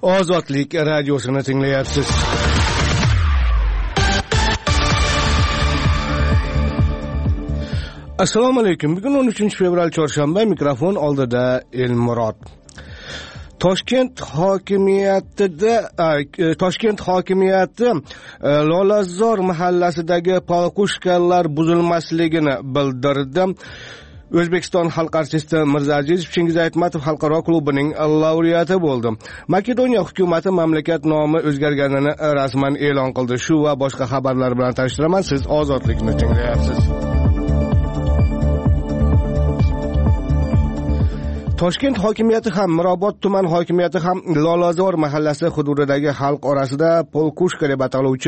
Ozodlik radiosini tinglayapsiz. Assalomu alaykum. Bugun 13 fevral chorshanba, mikrofon oldida Elmurod. Toshkent hokimiyati Lolazor mahallasidagi palkushkalar buzilmasligini bildirdi. O'zbekiston xalq artisti Mirzaazizov Chingiz Aytmatov xalqaro klubining laureati bo'ldi. Makedoniya hukumati mamlakat nomi o'zgarganini rasman e'lon qildi. Shu va boshqa xabarlar bilan tanishtiraman. Siz Ozodlikni tinglayapsiz. Toshkent hokimiyati ham, Mirobod tuman hokimiyati ham Lolazor mahallasi hududidagi xalq orasida polkushka deb ataluvchi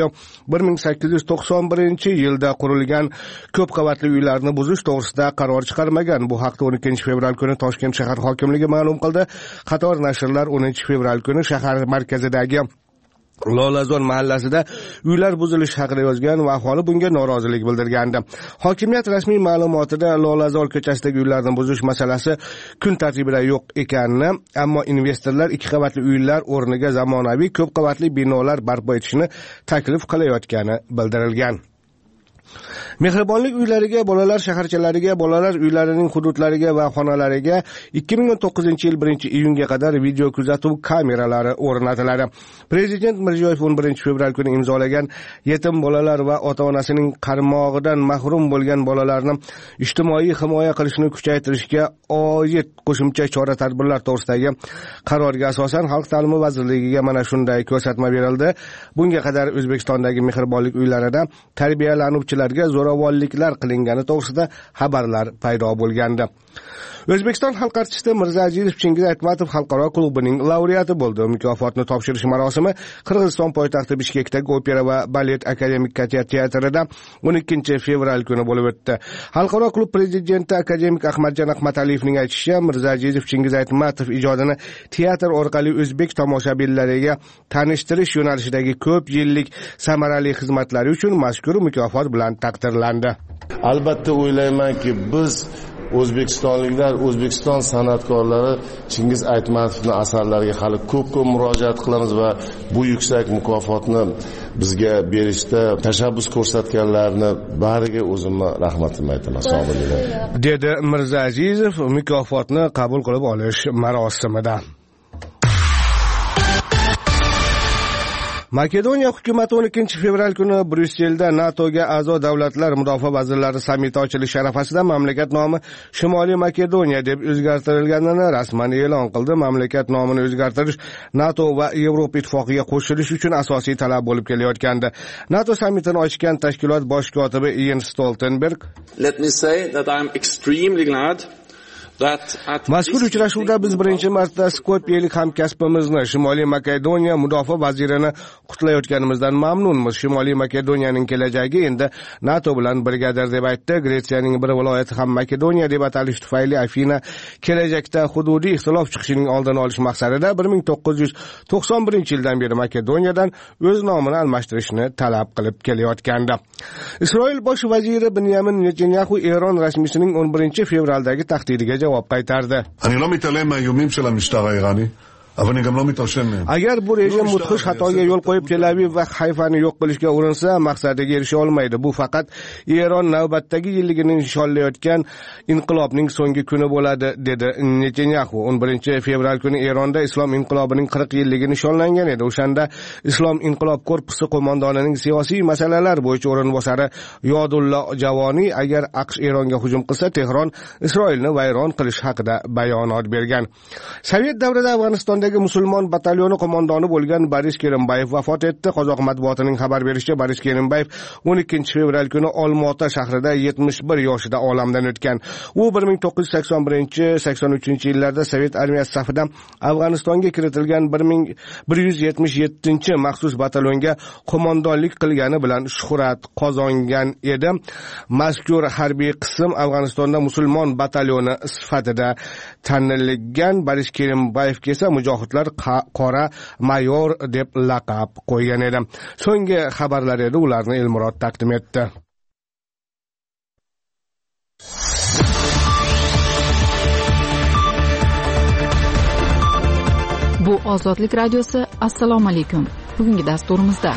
1891-yilda qurilgan ko'p qavatli uylarni buzish to'g'risida qaror chiqarmagan. Bu haqda 12-fevral kuni Toshkent shahar hokimligi ma'lum qildi. Qator nashrlar 10-fevral kuni shahar markazidagi Lolazor mahallasida uylar buzilishi haqida yozgan va aholi bunga norozilik bildirgandi. Hokimiyat rasmiy ma'lumotida Lolazor ko'chasidagi uylarni buzish masalasi kun tartibida yo'q ekanini, ammo investorlar 2 qavatli uylar o'rniga zamonaviy ko'p qavatli binolar barpo etishni taklif qilayotgani bildirilgan. Mehribonlik uylariga, bolalar shaharchalariga, bolalar uylarining hududlariga va xonalariga 2019-yil 1-iyunga qadar video kuzatuv kameralari o'rnatiladi. Prezident Mirziyoyev 11-fevral kuni imzolagan yetim bolalar va ota-onasining qarmog'idan mahrum bo'lgan bolalarni ijtimoiy himoya qilishni kuchaytirishga oid qo'shimcha chora-tadbirlar to'g'risidagi qarorga asosan Xalq ta'limi vazirligiga mana shunday ko'rsatma berildi. Bunga qadar O'zbekistondagi mehribonlik uylarida tarbiyalanuvchilarga zo'ravonliklar qilingani to'g'risida xabarlar paydo bo'lgandi. O'zbekiston xalq artisti Mirzaazizov Chingiz Aytmatov xalqaro klubining laureati bo'ldi. Mukofotni topshirish marosimi Qirg'iziston poytaxti Bishkekdagi opera va balet akademik teatrida 12-fevral kuni bo'lib o'tdi. Xalqaro klub prezidenti akademik Ahmadjon Ahmadaliyevning aytishicha, Mirzaazizov Chingiz Aytmatov ijodini teatr orqali o'zbek tomoshabinlariga tanishtirish yo'nalishidagi ko'p yillik samarali xizmatlari uchun mazkur mukofot bilan taqdirlandi. Albatta o'ylaymanki, biz O'zbekistonliklar, O'zbekiston san'atkorlari Chingiz Aytmatovning asarlariga hali ko'p murojaat qilamiz va bu yuksak mukofotni bizga berishda tashabbus ko'rsatganlarni bariga o'zimni rahmatimni aytaman. Sog' bo'linglar, dedi Mirzaazizov mukofotni qabul qilib olish marosimida. Makedoniya hukumati 12-fevral kuni Bryusselda NATOga a'zo davlatlar mudofaa vazirlari sammiti ochilishi arafasida mamlakat nomi Shimoliy Makedoniya deb o'zgartirilganini rasman e'lon qildi. Mamlakat nomini o'zgartirish NATO va Yevropa ittifoqiga qo'shilish uchun asosiy talab bo'lib kelayotgandi. NATO sammitini ochgan tashkilot bosh kotibi Jens Stoltenberg, "Let me say that I am extremely glad mazkur uchrashuvda biz birinchi marta skopiyalik hamkasbimizni Shimoliy Makedoniya mudofaa vazirini qutlayotganimizdan mamnunmiz. Shimoliy Makedoniyaning kelajagi endi NATO bilan birgadir deb aytdi. Gretsiyaning bir viloyati ham Makedoniya deb atalish tufayli Afina kelajakda hududiy ixtilof chiqishining oldini olish maqsadida 1991-yildan beri Makedoniyadan o'z nomini almashtirishni talab qilib kelayotgandi. Isroil bosh vaziri Benyamin Netanyahu Eron rasmiysining 11-fevraldagi tahdidiga javob qaytardi. אני לא מתעלם מהאיומים של המשטר האיראני, אבל אני גם לא מתרשם מהם. Agar bu rejim mudhish xatoga yo'l qo'yib Tel Aviv va Hayfani yo'q qilishga urinsa, maqsadiga erisha olmaydi. Bu faqat Eron navbatdagi yilligini nishonlayotgan inqilobning so'nggi kuni bo'ladi, dedi Netanyahu. 11-fevral kuni Eronda Islom inqilobining 40 yilligi nishonlangan edi. O'shanda Islom inqilob korpusi qo'mondonining siyosiy masalalar bo'yicha o'rinbosari Yodulla Javoniy agar AQSh Eronga hujum qilsa, Tehron Isroilni vayron qilish haqida bayonot bergan. Sovet davrida Afg'onistonda musulmon batalyoni qo'mondoni bo'lgan Boris Kerimbayev vafot etdi. Qozoq matbuotining xabar berishicha, Boris Kerimbayev 12-fevral kuni Olmaota shahrida 71 yoshida olamdan o'tgan. U 1981-83-yillarda Sovet armiyasi safidan Afg'onistonga kiritilgan 1177 maxsus batalyonga qo'mondonlik qilgani bilan shuhrat qozongan edi. Mazkur harbiy qism Afg'onistonda musulmon batalyoni sifatida tanilgan. Boris Kerimbayevga esa mujohidlar qora mayor deb laqab qo'ygan edi. So'nggi xabarlar edi, ularni Elmurod taqdim etdi. Bu Ozodlik radiosi. Assalomu alaykum. Bugungi dasturimizda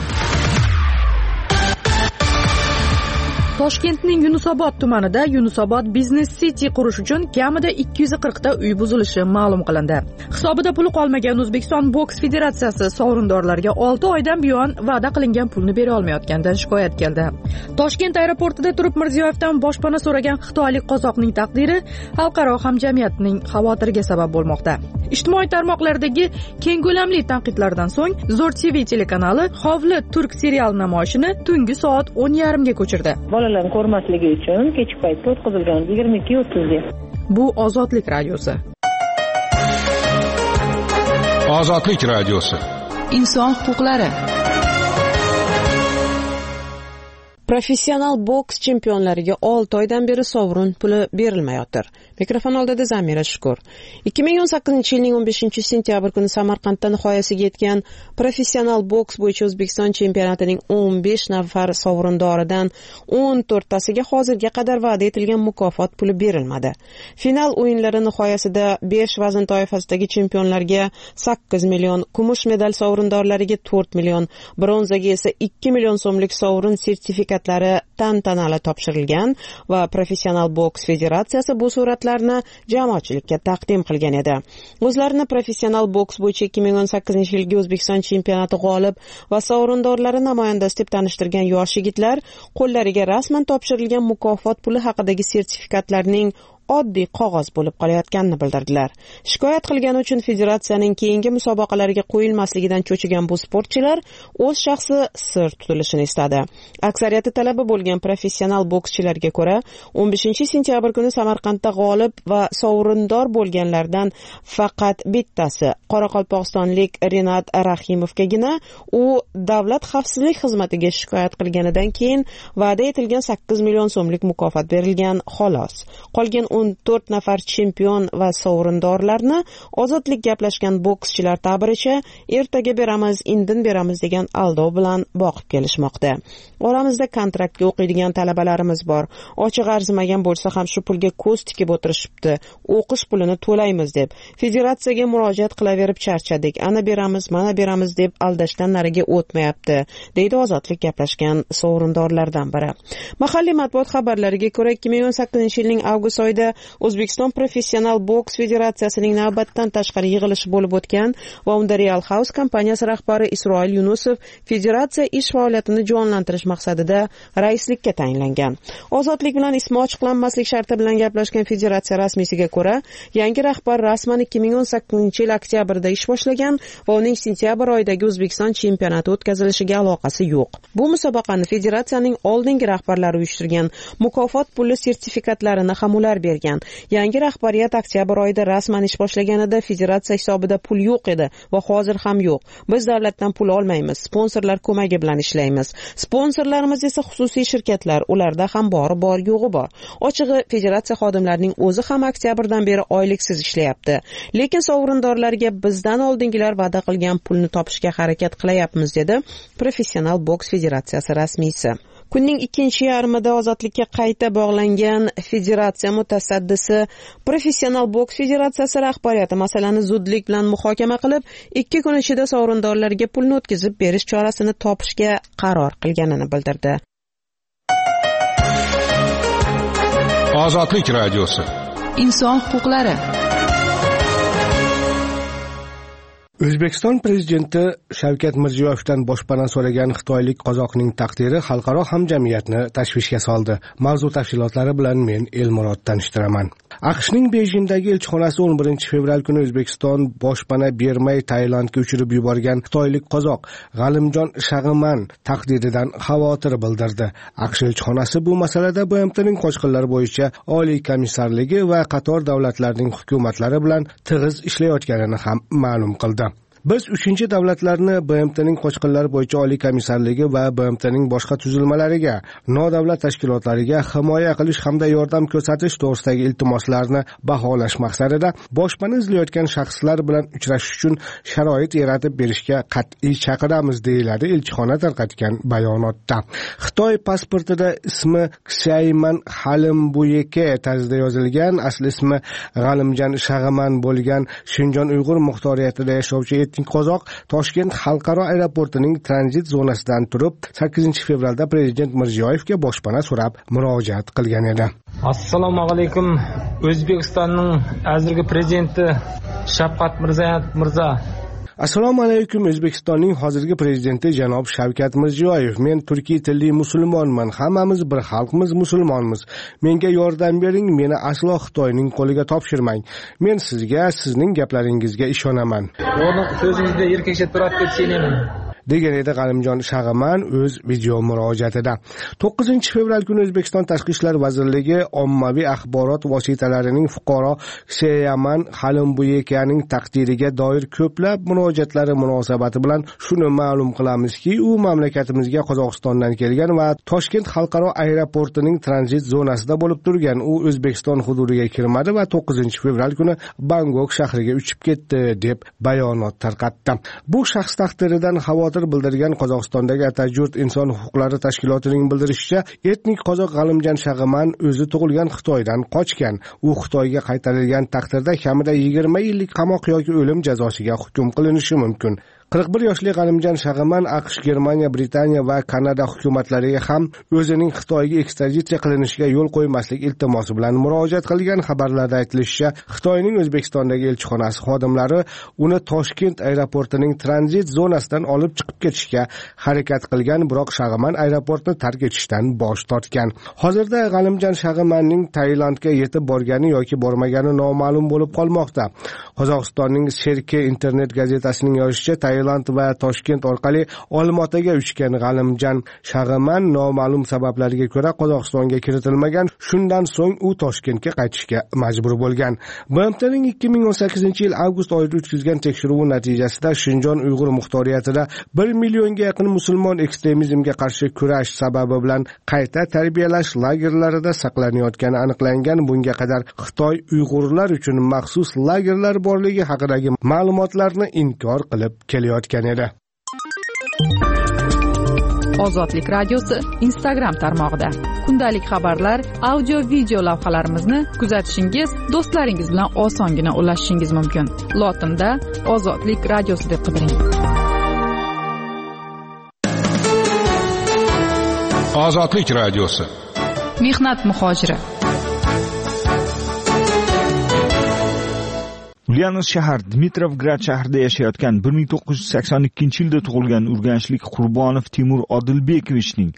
Toshkentning Yunusobod tumanida Yunusobod Business City qurish uchun kamida 240 ta uy buzilishi ma'lum qilindi. Hisobida puli qolmagan O'zbekiston boks federatsiyasi sovrindorlarga 6 oydan buyon va'da qilingan pulni bera olmayotganidan shikoyat keldi. Toshkent aeroportida turib Mirziyoyevdan boshpana so'ragan xitoylik qozoqning taqdiri xalqaro hamjamiyatning xavotiriga sabab bo'lmoqda. Ijtimoiy tarmoqlardagi keng ko'lamli tanqidlardan so'ng Zo'r TV telekanali Hovli turk serial namoyishini tungi soat 10:30 ga ko'chirdi. Bolalarni ko'rmasligi uchun kechki paytda o'tkazilgan 22:30 ga. Bu Ozodlik radiosi. Ozodlik radiosi. Inson huquqlari. Professional boks chempionlariga 6 oydan beri sovrin puli berilmayotir. Mikrofon oldida Zamira Shukur. 2018-yilning 15-sentyabr kuni Samarqandda nihoyasiga yetgan professional boks bo'yicha O'zbekiston chempionatining 15 nafar sovrindoridan 14tasiga hozirga qadar va'da etilgan mukofot puli berilmadi. Final o'yinlari nihoyasida 5 vazn toifasidagi chempionlarga 8 million, kumush medal sovrindorlariga 4 million, bronzaga esa 2 million so'mlik sovrin sertifikatlari tantanali topshirilgan va Professional boks federatsiyasi bu suratlarni jamoatchilikka taqdim qilgan edi. O'zlarini professional boks bo'yicha 2018-yilgi O'zbekiston chempionati g'olib va sovrindorlari namoyandasi deb tanishtirgan yosh yigitlar qo'llariga rasman topshirilgan mukofot puli haqidagi sertifikatlarning oddiy qog'oz bo'lib qolayotganini bildirdilar. Shikoyat qilgani uchun federatsiyaning keyingi musobaqalarga qo'yilmasligidan cho'chigan bu sportchilar o'z shaxsi sir tutilishini istadi. Aksariyati talaba bo'lgan professional bokschilarga ko'ra, 15-sentyabr kuni Samarqandda g'olib va sovrindor bo'lganlardan faqat bittasi, Qoraqalpog'istonlik Renat Rahimovgagina u davlat xavfsizlik xizmatiga shikoyat qilganidan keyin va'da etilgan 8 million so'mlik mukofot berilgan, xolos. Qolgan 14 nafar chempion va sovrindorlarni Ozodlik gaplashgan bokschilar ta'biricha ertaga beramiz, indin beramiz degan aldov bilan boqib kelishmoqda. Oramizda kontraktga o'qiydigan talabalarimiz bor. Ochiq arzimagan bo'lsa ham shu pulga ko'z tikib o'tirishibdi. O'qish pulini to'laymiz deb federatsiyaga murojaat qilaverib charchadik. Ana beramiz, mana beramiz deb aldashdan nariga o'tmayapti, deydi Ozodlik gaplashgan sovrindorlardan biri. Mahalliy matbuot xabarlariga ko'ra 2018-yilning avgust oyida O'zbekiston Professional boks federatsiyasining navbatdan tashqari yig'ilishi bo'lib o'tgan va unda Real House kompaniyasi rahbari Isroil Yunusov federatsiya ish faoliyatini jonlantirish maqsadida raislikka tayinlangan. Ozodlik bilan ismi ochiqlanmaslik sharti bilan gaplashgan federatsiya rasmiysiga ko'ra, yangi rahbar rasman 2018-yil oktyabrda ish boshlagan va uning sentyabr oyidagi O'zbekiston chempionati o'tkazilishiga aloqasi yo'q. Bu musobaqani federatsiyaning oldingi rahbarlari uyushtirgan, mukofot puli sertifikatlarini ham ular bergan. Yangi rahbariyat oktyabr oyida rasman ish boshlaganida federatsiya hisobida pul yo'q edi va hozir ham yo'q. Biz davlatdan pul olmaymiz, sponsorlar ko'magi bilan ishlaymiz. Sponsorlarimiz esa xususiy shirkatlar, ularda ham bor yo'g'i bor. Ochig'i, federatsiya xodimlarining o'zi ham oktyabrdan beri oyliksiz ishlayapti. Lekin sovrindorlarga bizdan oldingilar va'da qilgan pulni topishga harakat qilyapmiz, dedi Professional boks federatsiyasi rasmiysi. Kunning ikkinchi yarmida Ozodlikka qayta bog'langan federatsiya mutasaddisi Professional boks federatsiyasi rahbariyati masalani zudlik bilan muhokama qilib, 2 kun ichida sovrindorlarga pulni o'tkazib berish chorasini topishga qaror qilganini bildirdi. Ozodlik radiosi. Inson huquqlari. O'zbekiston prezidenti Shavkat Mirziyoyevdan boshpana so'ragan xitoylik qozoqning taqdiri xalqaro hamjamiyatni tashvishga soldi. Mavzu tafsilotlari bilan men Elmurod tanishtiraman. AQShning Bejingdagi elchixonasi 11 fevral kuni O'zbekiston boshpana bermay Tailandga uchirib yuborgan xitoylik qozoq G'alimjon Shag'man taqdiridan xavotir bildirdi. AQSh elchixonasi bu masalada BMTning qo'shqinlar bo'yicha Oliy komissarligi va qator davlatlarning hukumatlari bilan tig'iz ishlayotganini ham ma'lum qildi. Biz 3-davlatlarni BMTning qo'shqinlar bo'yicha Oliy komissarligi va BMTning boshqa tuzilmalariga, nodavlat tashkilotlariga himoya qilish hamda yordam ko'rsatish to'g'risidagi iltimoslarni baholash maqsadida boshpana izlayotgan shaxslar bilan uchrashish uchun sharoit yaratib berishga qat'iy chaqiramiz, deyiladi elchixona tarqatgan bayonotda. Xitoy pasportida ismi Ksayman Xalimbuyeke tarzida yozilgan, asl ismi G'alimjon Shag'man bo'lgan Shinjon Uyg'ur muxtoriyatida yashovchi etnik qozoq Toshkent xalqaro aeroportining tranzit zonasidan turib 8 fevralda prezident Mirziyoyevga boshpana so'rab murojaat qilgan edi. Assalomu alaykum. O'zbekistonning hozirgi prezidenti Shavkat Mirziyoyev. Assalomu alaykum. O'zbekistonning hozirgi prezidenti janob Shavkat Mirziyoyev. Men turkiy tilli musulmonman. Hammamiz bir xalqmiz, musulmonmiz. Menga yordam bering, meni aslo Xitoyning qo'liga topshirmang. Men sizga, sizning gaplaringizga ishonaman. O'rni so'zingizda erkakcha turib ketsangiz degan edi G'alimjon Shag'aman o'z video murojaatida. 9 fevral kuni O'zbekiston Tashqi ishlar vazirligi ommaviy axborot vositalarining fuqaro Seyaman Xalimbuyekening taqdiriga doir ko'plab murojaatlari munosabati bilan shuni ma'lum qilamizki, u mamlakatimizga Qozog'istondan kelgan va Toshkent xalqaro aeroportining tranzit zonasida bo'lib turgan. U O'zbekiston hududiga kirmadi va 9 fevral kuni Bangkok shahriga uchib ketdi deb bayonot tarqatdi. Bu shaxs taqdiridan xavotir bildirgan Qozog'istondagi Atajurt inson huquqlari tashkilotining bildirishicha, etnik qozoq G'alimjon Shag'aman o'zi tug'ilgan Xitoydan qochgan. U Xitoyga qaytarilgan taqdirda kamida 20 yillik qamoq yoki o'lim jazosiga hukm qilinishi mumkin. 41 yoshli G'alimjon Shag'aman AQSh, Germaniya, Britaniya va Kanada hukumatlariga ham o'zining Xitoyga ekstraditsiya qilinishiga yo'l qo'ymaslik iltimosi bilan murojaat qilgan. Xabarlarda aytilishicha, Xitoyning O'zbekistondagi elchixonasi xodimlari uni Toshkent aeroportining tranzit zonasidan olib chiqib ketishga harakat qilgan, biroq Shag'aman aeroportni tark etishdan bosh tortgan. Hozirda G'alimjon Shag'amanning Tailandga yetib borgani yoki bormagani noma'lum bo'lib qolmoqda. Qozog'istonning Serke internet gazetasining yozishicha, Tailand va Toshkent orqali Olmaotaga uchgan G'alimjon Shag'aman noma'lum sabablarga ko'ra Qozog'istonga kiritilmagan. Shundan so'ng u Toshkentga qaytishga majbur bo'lgan. BMTning 2018-yil avgust oyida o'tkazgan tekshiruvi natijasida Shinjon Uyg'ur muxtoriyatida 1 millionga yaqin musulmon ekstremizmga qarshi kurash sababi bilan qayta tarbiyalash lagerlarida saqlanayotgani aniqlangan. Bunga qadar Xitoy Uyg'urlar uchun maxsus lagerlar borligi haqidagi ma'lumotlarni inkor qilib kelayotgan edi. Ozodlik radiosi Instagram tarmog'ida kundalik xabarlar, audio video lavhalarimizni kuzatishingiz, do'stlaringiz bilan osongina ulashishingiz mumkin. Lotinda Ozodlik radiosi deb qidiring. Ozodlik radiosi. Mehnat muhojiri. Ulyanovsk shahar Dmitrovgrad shahrida yashayotgan 1982-yilda tug'ilgan urganchlik Qurbonov Timur Odilbekovichning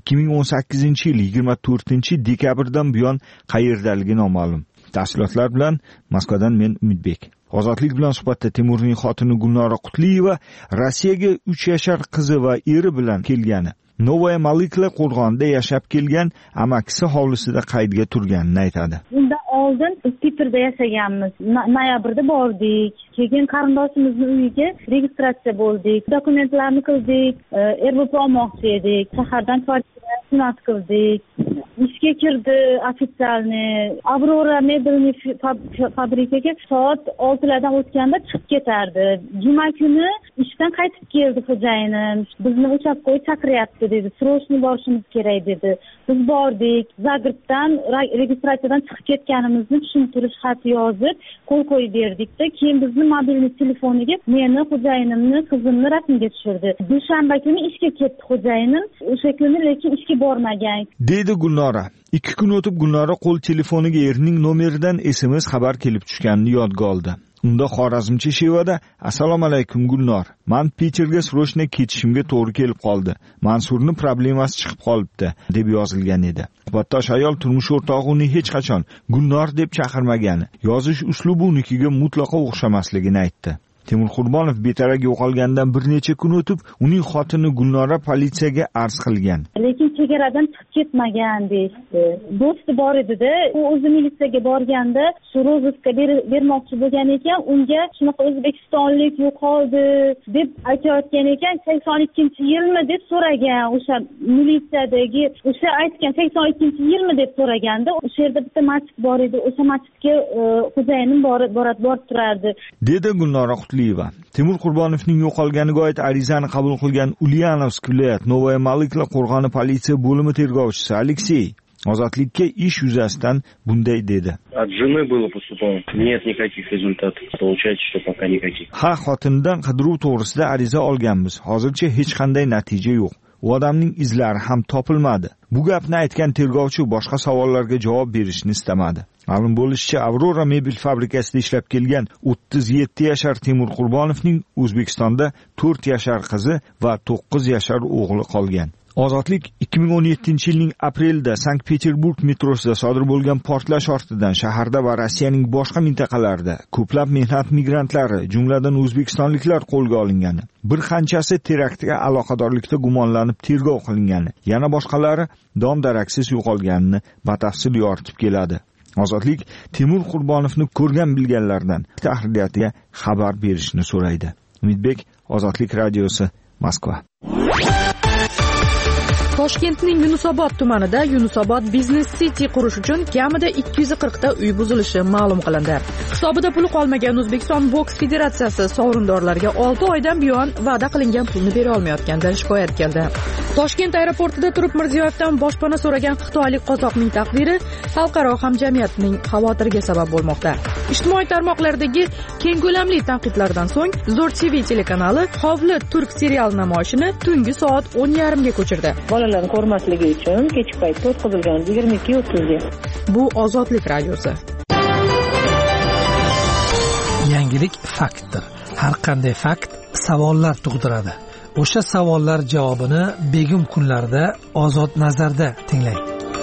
2018-yil 24-dekabrdan buyon qayerdaligi noma'lum. Tafsilotlar bilan Moskvadan men Umidbek. Ozodlik bilan suhbatda Timurning xotini Gulnora Qutliyeva Rossiyaga 3 yashar qizi va eri bilan kelgani, Novaya Malikla qo'rg'onida yashab kelgan amakisi hovlisida qaydga turganini aytadi. Undan oldin biz Petrda yashaganmiz. Noyabrda bordik. Keyin qarindoshimizning uyiga registratsiya bo'ldik. Dokumentlarni qildik. RBP olmoqchi edik. Shahardan kvartira qildik. ishga kirdi ofitsialni. Aurora mebelni fabrikaga soat 6lardan o'tganda chiqib ketardi. Juma kuni ishdan qaytib keldi xo'jayinim. Bizni uchastkoi chaqiryapti dedi. Srochniy borishimiz kerak dedi. Biz bordik. Zagrebdan registratsiyadan chiqib ketganimizni tushuntirish xati yozib, qo'l qo'yib berdikda, keyin bizni mobilniy telefoniga meni, xo'jayinimni, qizimni rasmga tushirdi. Dushanba kuni ishga ketdi xo'jayinim. O'sha kuni lekin ishga bormagan. Deydi Gulnora. 2 kun o'tib Gulnora qo'l telefoniga erining nomeridan SMS xabar kelib tushganini yodga oldi. Unda xorazmcha shevada: "Assalomu alaykum Gulnor. Men Peterga srochniy ketishimga to'g'ri kelib qoldi. Mansurning problemasi chiqib qolibdi" deb yozilgan edi. Suhbatdosh ayol turmush o'rtog'i uni hech qachon Gulnor deb chaqirmagani, yozish uslubi unikiga mutlaqo o'xshamasligini aytdi. Timur Qurbonov betaraf yo'qolgandan bir necha kun o'tib, uning xotini Gulnora politsiyaga arz qilgan. Lekin chegaradan chiqib ketmagan deydi. Do'sti bor edi-da, u o'zi militsiyaga borganda, shu rozıska bermoqchi bo'lgan ekan, unga shunaqa o'zbekistonlik yo'qoldi deb aytayotgan ekan. 82-yilmi deb so'ragan o'sha militsiyadagi, o'sha aytgan 82-yilmi deb so'raganda, o'sha yerda bitta masjid bor edi, o'sha masjidga xo'jayinim borib turardi. Dedi Gulnora Qutliyeva. Timur Qurbonovning yo'qolganiga oid arizani qabul qilgan Ulyanovsk viloyat Novaya Malikla qo'rg'oni politsiya bo'limi tergovchisi Aleksey Ozodlikka ish yuzasidan bunday dedi. От жены было поступало. Нет никаких результатов. Получается, что пока никаких. Ha, xotindan qidiruv to'g'risida ariza olganmiz. Hozircha hech qanday natija yo'q. U odamning izlari ham topilmadi. Bu gapni aytgan tergovchi boshqa savollarga javob berishni istamadi. Ma'lum bo'lishicha, Aurora mebel fabrikasida ishlab kelgan 37 yashar Temur Qurbonovning O'zbekistonda 4 yashar qizi va 9 yashar o'g'li qolgan. Ozodlik 2017-yilning aprelida Sankt-Peterburg metrosida sodir bo'lgan portlash ortidan shaharda va Rossiyaning boshqa mintaqalarida ko'plab mehnat migrantlari, jumladan o'zbekistonliklar qo'lga olingani, bir qanchasi teraktga aloqadorlikda gumonlanib tergov qilingani, yana boshqalari dom-daraksiz yo'qolganini batafsil yoritib keladi. Ozodlik Temur Qurbonovni ko'rgan bilganlardan tahririyatiga xabar berishni so'raydi. Umidbek, Ozodlik radiosi, Moskva. Toshkentning Yunusobod tumanida Yunusobod Business City qurish uchun kamida 240 ta uy buzilishi ma'lum qilindi. Hisobida puli qolmagan O'zbekiston boks federatsiyasi sovrindorlarga 6 oydan buyon va'da qilingan pulni bera olmayotganidan shikoyat keldi. Toshkent aeroportida turib Mirziyoyevdan boshpana so'ragan xitoylik qozoqning taqdiri xalqaro hamjamiyatning xavotiriga sabab bo'lmoqda. Ijtimoiy tarmoqlardagi keng ko'lamli tanqidlardan so'ng Zo'r TV telekanali Hovli turk serial namoyishini tungi soat 10:30 ga ko'chirdi. Bolalarni ko'rmasligi uchun kechki paytda o'tkazilgan 22:30 ga. Bu Ozodlik radiosi. Yangilik faktdir. Har qanday fakt savollar tug'diradi. O'sha savollar javobini begim kunlarda Ozod nazarda tinglang.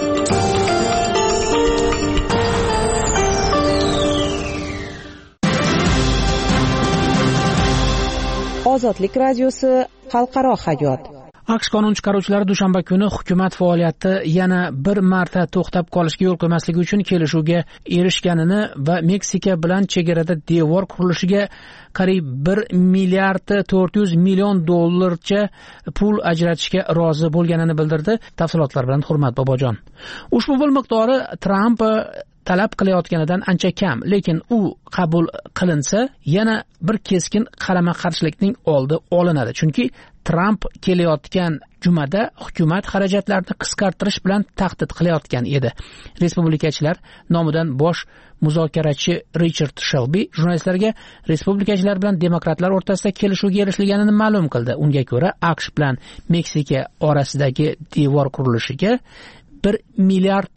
Ozodlik radiosi, xalqaro hayot. AQSh qonun chiqaruvchilari dushanba kuni hukumat faoliyati yana bir marta to'xtab qolishga yo'l qo'ymasligi uchun kelishuvga erishganini va Meksika bilan chegarada devor qurilishiga qariyb 1 milliard 400 million dollarcha pul ajratishga rozi bo'lganini bildirdi. Tafsilotlar bilan Hurmat Bobojon. Ushbu pul miqdori Tramp talab qilayotganidan ancha kam, lekin u qabul qilinsa yana bir keskin qarama-qarshilikning oldi olinadi. Chunki Tramp kelayotgan jumada hukumat xarajatlarini qisqartirish bilan tahdid qilayotgan edi. Respublikachilar nomidan bosh muzokarachi Richard Shelby jurnalistlarga respublikachilar bilan demokratlar o'rtasida kelishuvga erishilganini ma'lum qildi. Unga ko'ra, AQSh bilan Meksika orasidagi devor qurilishiga 1 milliard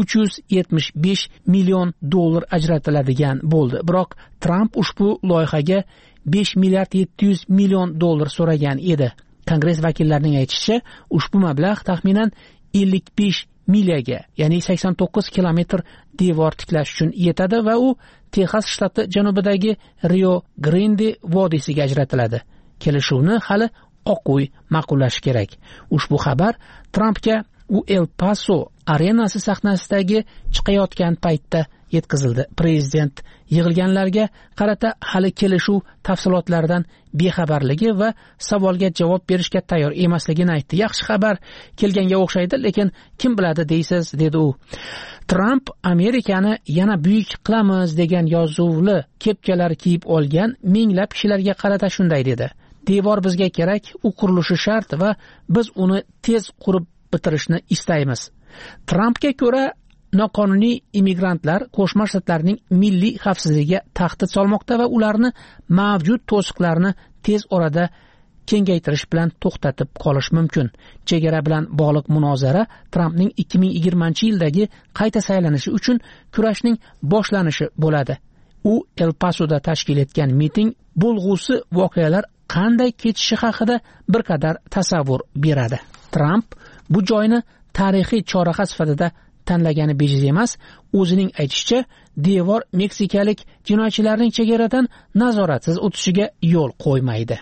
375 million dollar ajratiladigan bo'ldi. Biroq Tramp ushbu loyihaga 5 milliard 700 million dollar so'ragan edi. Kongress vakillarining aytishicha, ushbu mablag' taxminan 55 milyaga, ya'ni 89 kilometr devor tiklash uchun yetadi va u Texas shtati janubidagi Rio Grande vodiysiga ajratiladi. Kelishuvni hali Oq uy ma'qullashi kerak. Ushbu xabar Trampga u El Paso arenasi sahnasidagi chiqayotgan paytda yetkazildi. Prezident yig'ilganlarga qarata hali kelishuv tafsilotlaridan bexabarligi va savolga javob berishga tayyor emasligini aytdi. Yaxshi xabar kelganga o'xshaydi, lekin kim biladi deysiz, dedi u. Tramp Amerikani yana buyuk qilamiz degan yozuvli kepkalar kiyib olgan minglab kishilarga qarata shunday dedi. Devor bizga kerak, u qurilishi shart va biz uni tez qurib bitirishni istaymiz. Trampga ko'ra, noqonuniy immigrantlar Qo'shma Shtatlarning milliy xavfsizligiga tahdid solmoqda va ularni mavjud to'siqlarni tez orada kengaytirish bilan to'xtatib qolish mumkin. Chegara bilan bog'liq munozara Trampning 2020-yildagi qayta saylanishi uchun kurashning boshlanishi bo'ladi. U El Pasoda tashkil etgan miting bo'lg'usi voqealar qanday kechishi haqida bir qadar tasavvur beradi. Tramp bu joyni tarixiy choraqa sifatida tanlagani bejiz emas. O'zining aytishicha, devor meksikalik jinoyatchilarning chegaradan nazoratsiz o'tishiga yo'l qo'ymaydi.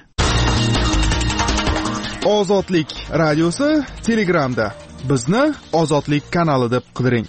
Ozodlik radiosi Telegramda. Bizni Ozodlik kanali deb qidiring.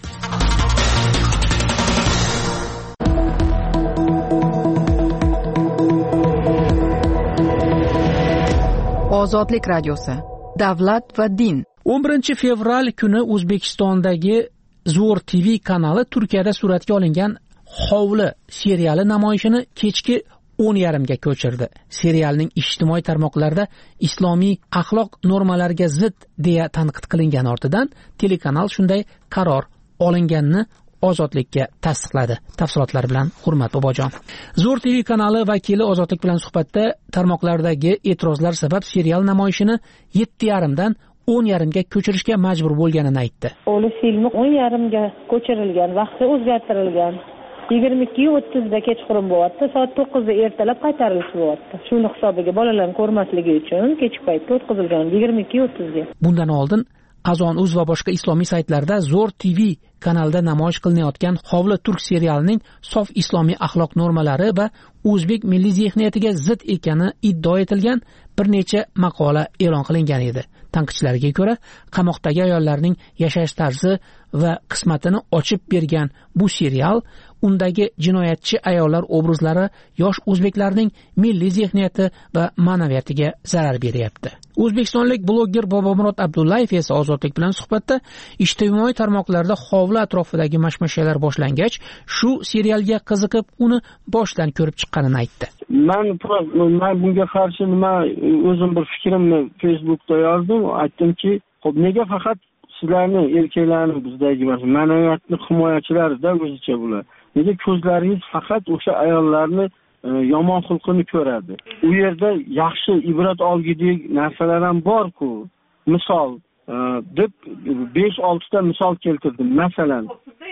Ozodlik radiosi. Davlat va din. 11 fevral kuni O'zbekistondagi Zo'r TV kanali Turkiyada suratga olingan Hovli seriali namoyishini kechki 10.5 ga ko'chirdi. Serialning ijtimoiy tarmoqlarda islomiy axloq normalariga zid deya tanqid qilingan ortidan telekanal shunday qaror olinganini Ozodlikka tasdiqladi. Tafsilotlar bilan Hurmat Bobojon. Zo'r TV kanali vakili Ozodlik bilan suhbatda tarmoqlardagi e'tirozlar sabab serial namoyishini 7.5 dan 10.5 ga ko'chirishga majbur bo'lganini aytdi. O'li filmi 10.5 ga ko'chirilgan, vaqti o'zgartirilgan. 22:30 da kechqurun bo'lyapti, soat 9 da ertalab qaytarilishi bo'lyapti. Shuni hisobiga bolalarni ko'rmasligi uchun kechki paytda o'tkazilgan 22:30 ga. Bundan oldin Azon.uz va boshqa islomiy saytlarda Zo'r TV kanalida namoyish qilinayotgan Hovli turk serialining sof islomiy axloq normalari va o'zbek milliy zehniyatiga zid ekani iddao etilgan bir necha maqola e'lon qilingan edi. Tanqidchilarga ko'ra, qamoqdagi ayollarning yashash tarzi va qismatini ochib bergan bu serial undagi jinoyatchi ayollar obrazlari yosh o'zbeklarning milliy zehniyati va ma'naviyatiga zarar beryapti. O'zbekistonlik bloger Bobomurod Abdullayev esa Ozodlik bilan suhbatda ijtimoiy tarmoqlarda hovli atrofidagi mashmashalar boshlangach, shu serialga qiziqib, uni boshdan ko'rib chiqqanini aytdi. Men bunga qarshi nima o'zim bir fikrimni Facebookda yozdim, aytdimki, xo'p nega faqat sizlarni erkaklarni bizdagi ma'naviyatni himoyachilarida o'zicha bular. Nega ko'zlaringiz faqat o'sha ayollarni yomon xulqini ko'radi? U yerda yaxshi ibrat olgidek narsalar ham bor-ku. Misol deb 5-6 ta misol keltirdim. Masalan,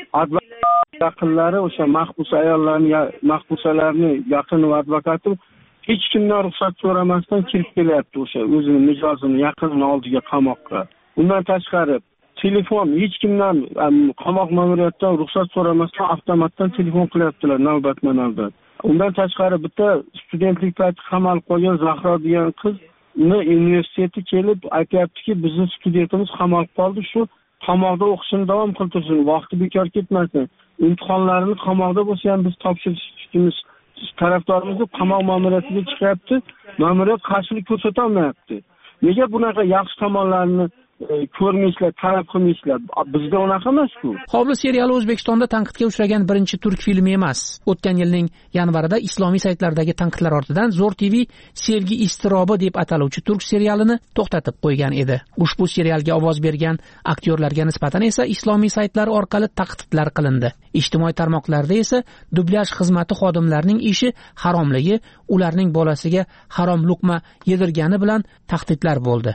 yaqinlari o'sha mahbus ayollarni, mahbusalarni yaqin va advokati hech kimdan ruxsat so'ramasdan kirib kelyapti o'sha o'zining mijozini yaqinini oldiga qamoqqa. Undan tashqari telefon hech kimdan qamoq ma'muriyatidan ruxsat so'ramasdan avtomatdan telefon qilyaptilar navbatma-navbat. Undan tashqari bitta studentlik payti qamalib qolgan Zahro degan qiz universiteti kelib aytayaptiki, bizning studentimiz qamalib qoldi, shu qamoqda o'qishini davom qildirsin, vaqti bekor ketmasin. Imtihonlarini qamoqda bo'lsa ham biz topshirishimiz tarafdorimiz qamoq ma'muriyatiga chiqyapti, ma'muriyat qarshilik ko'rsata olmayapti. Nega bunaqa yaxshi tomonlarni ko'rmaysizlar, talab qilmaysizlar? Bizda unaqa emas-ku. Hovli seriali O'zbekistonda tanqidga uchragan birinchi turk filmi emas. O'tgan yilning yanvarida islomiy saytlardagi tanqidlar ortidan Zo'r TV Sevgi iztirobi deb ataluvchi turk serialini to'xtatib qo'ygan edi. Ushbu serialga ovoz bergan aktyorlarga nisbatan esa islomiy saytlar orqali tahdidlar qilindi. Ijtimoiy tarmoqlarda esa dublyaj xizmati xodimlarining ishi haromligi, ularning bolasiga harom luqma yedirgani bilan tahdidlar bo'ldi.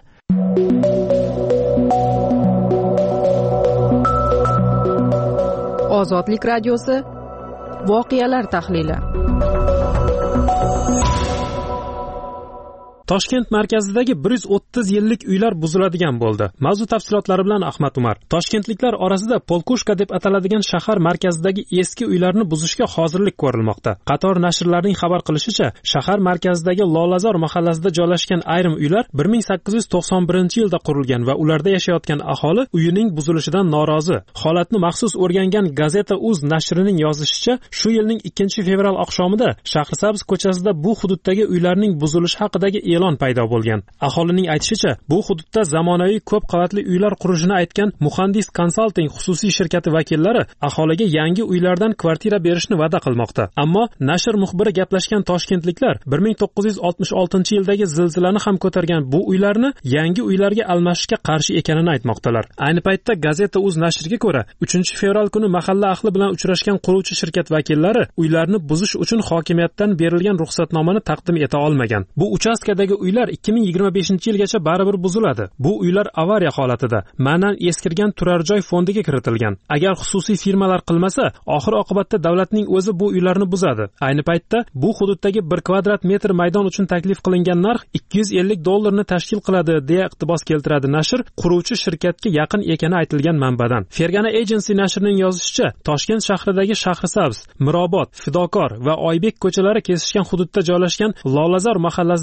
Ozodlik radiosi voqealar tahlili. Toshkent markazidagi 130 yillik uylar buziladigan bo'ldi. Mavzu tafsilotlari bilan Ahmad Umar. Toshkentliklar orasida Polkushka deb ataladigan shahar markazidagi eski uylarni buzishga hozirlik ko'rilmoqda. Qator nashrlarning xabar qilishicha, shahar markazidagi Lolazor mahallasida joylashgan ayrim uylar 1891-yilda qurilgan va ularda yashayotgan aholi uyining buzilishidan norozi. Holatni maxsus o'rgangan Gazeta.uz nashrining yozishicha, shu yilning 2-fevral oqshomida Shahrisabz ko'chasida bu hududdagi uylarning buzilishi haqidagi e'lon paydo bo'lgan. Aholining aytishicha, bu hududda zamonaviy ko'p qavatli uylar qurishini aytgan Muhandis Consulting xususiy shirkati vakillari aholiga yangi uylardan kvartira berishni va'da qilmoqda. Ammo nashr muxbiri gaplashgan toshkentliklar 1966-yildagi zilzilani ham ko'targan bu uylarni yangi uylarga almashishga qarshi ekanini aytmoqdalar. Ayni paytda Gazeta.uz nashriga ko'ra, 3-fevral kuni mahalla ahli bilan uchrashgan quruvchi shirkat vakillari uylarni buzish uchun hokimiyatdan berilgan ruxsatnomani taqdim eta olmagan. Bu uchastkadagi uylar 2025-yilgacha baribir buziladi. Bu uylar avariya holatida, ma'nan eskirgan turar joy fondiga kiritilgan. Agar xususiy firmalar qilmasa, oxir oqibatda davlatning o'zi bu uylarni buzadi. Ayni paytda bu hududdagi 1 kvadrat metr maydon uchun taklif qilingan narx $250 ni tashkil qiladi deya iqtibos keltiradi nashr, quruvchi shirkatga yaqin ekani aytilgan manbadan. Fergana Agency nashrining yozishicha, Toshkent shahridagi Shahrisabz, Mirobod, Fidokor va Oybek ko'chalari kesishgan hududda joylashgan Lolazor mahallasidagi uylar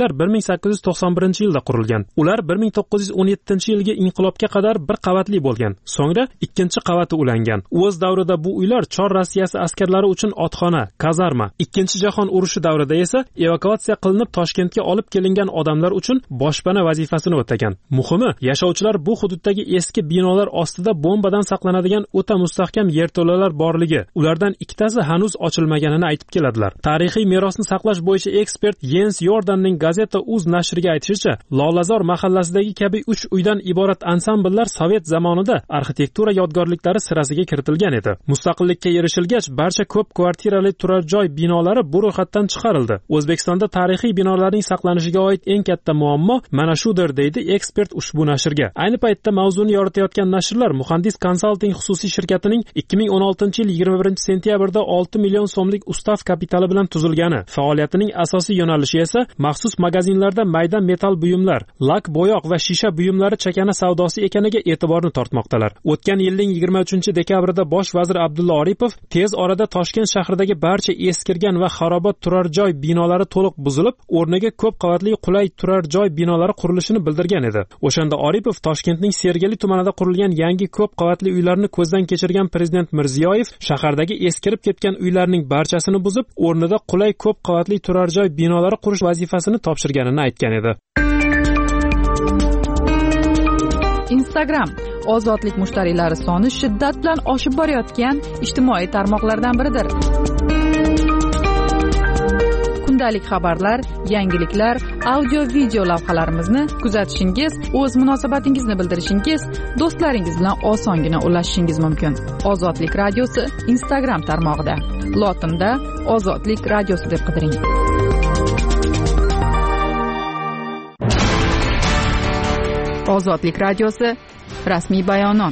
toshkentliklar 1891-yilda qurilgan. Ular 1917-yilgi inqilobga qadar bir qavatli bo'lgan. So'ngra ikkinchi qavati ulangan. O'z davrida bu uylar Chor Rossiyasi askarlari uchun otxona, kazarma. Ikkinchi jahon urushi davrida esa evakuatsiya qilinib Toshkentga olib kelingan odamlar uchun boshpana vazifasini o'tagan. Muhimi, yashovchilar bu hududdagi eski binolar ostida bombadan saqlanadigan o'ta mustahkam yerto'lalar borligi, ulardan ikkitasi hanuz ochilmaganini aytib keladilar. Tarixiy merosni saqlash bo'yicha ekspert Jens Jordanning Gazeta Uz nashriga aytishicha, Lolazor mahallasidagi kabi 3 uydan iborat ansambllar Sovet zamonida arxitektura yodgorliklari sirasiga kiritilgan edi. Mustaqillikka erishilgach, barcha ko'p kvartirali turar joy binolari bu ro'yxatdan chiqarildi. O'zbekistonda tarixiy binolarning saqlanishiga oid eng katta muammo mana shudir, deydi ekspert ushbu nashrga. Ayni paytda mavzuni yoritayotgan nashrlar Muhandis Consulting xususiy shirkatining 2016-yil 21-sentyabrda 6 million so'mlik ustav kapitali bilan tuzilgani, faoliyatining asosiy yo'nalishi esa maxsus magazinlarda mayda metal buyumlar, lak, bo'yoq va shisha buyumlari chakana savdosi ekaniga e'tiborni tortmoqdalar. O'tgan yilning 23-dekabrida bosh vazir Abdulla Oripov tez orada Toshkent shahridagi barcha eskirgan va xarobot turar joy binolari to'liq buzilib, o'rniga ko'p qavatli qulay turar joy binolari qurilishini bildirgan edi. O'shanda Oripov Toshkentning Sergeli tumanida qurilgan yangi ko'p qavatli uylarni ko'zdan kechirgan prezident Mirziyoyev shahardagi eskirib ketgan uylarning barchasini buzib, o'rnida qulay ko'p qavatli turar joy binolari qurish vazifasini topshirganini aytgan edi. Instagram ozodlik mushtariylari soni shiddat bilan oshib borayotgan ijtimoiy tarmoqlardan biridir. Kundalik xabarlar, yangiliklar, audio-video lavhalarimizni kuzatishingiz, o'z munosabatingizni bildirishingiz, do'stlaringiz bilan osongina ulashishingiz mumkin. Ozodlik radiosi Instagram tarmog'ida. Lotinda Ozodlik radiosi deb qidiring. Ozodlik radiosi rasmiy bayonot.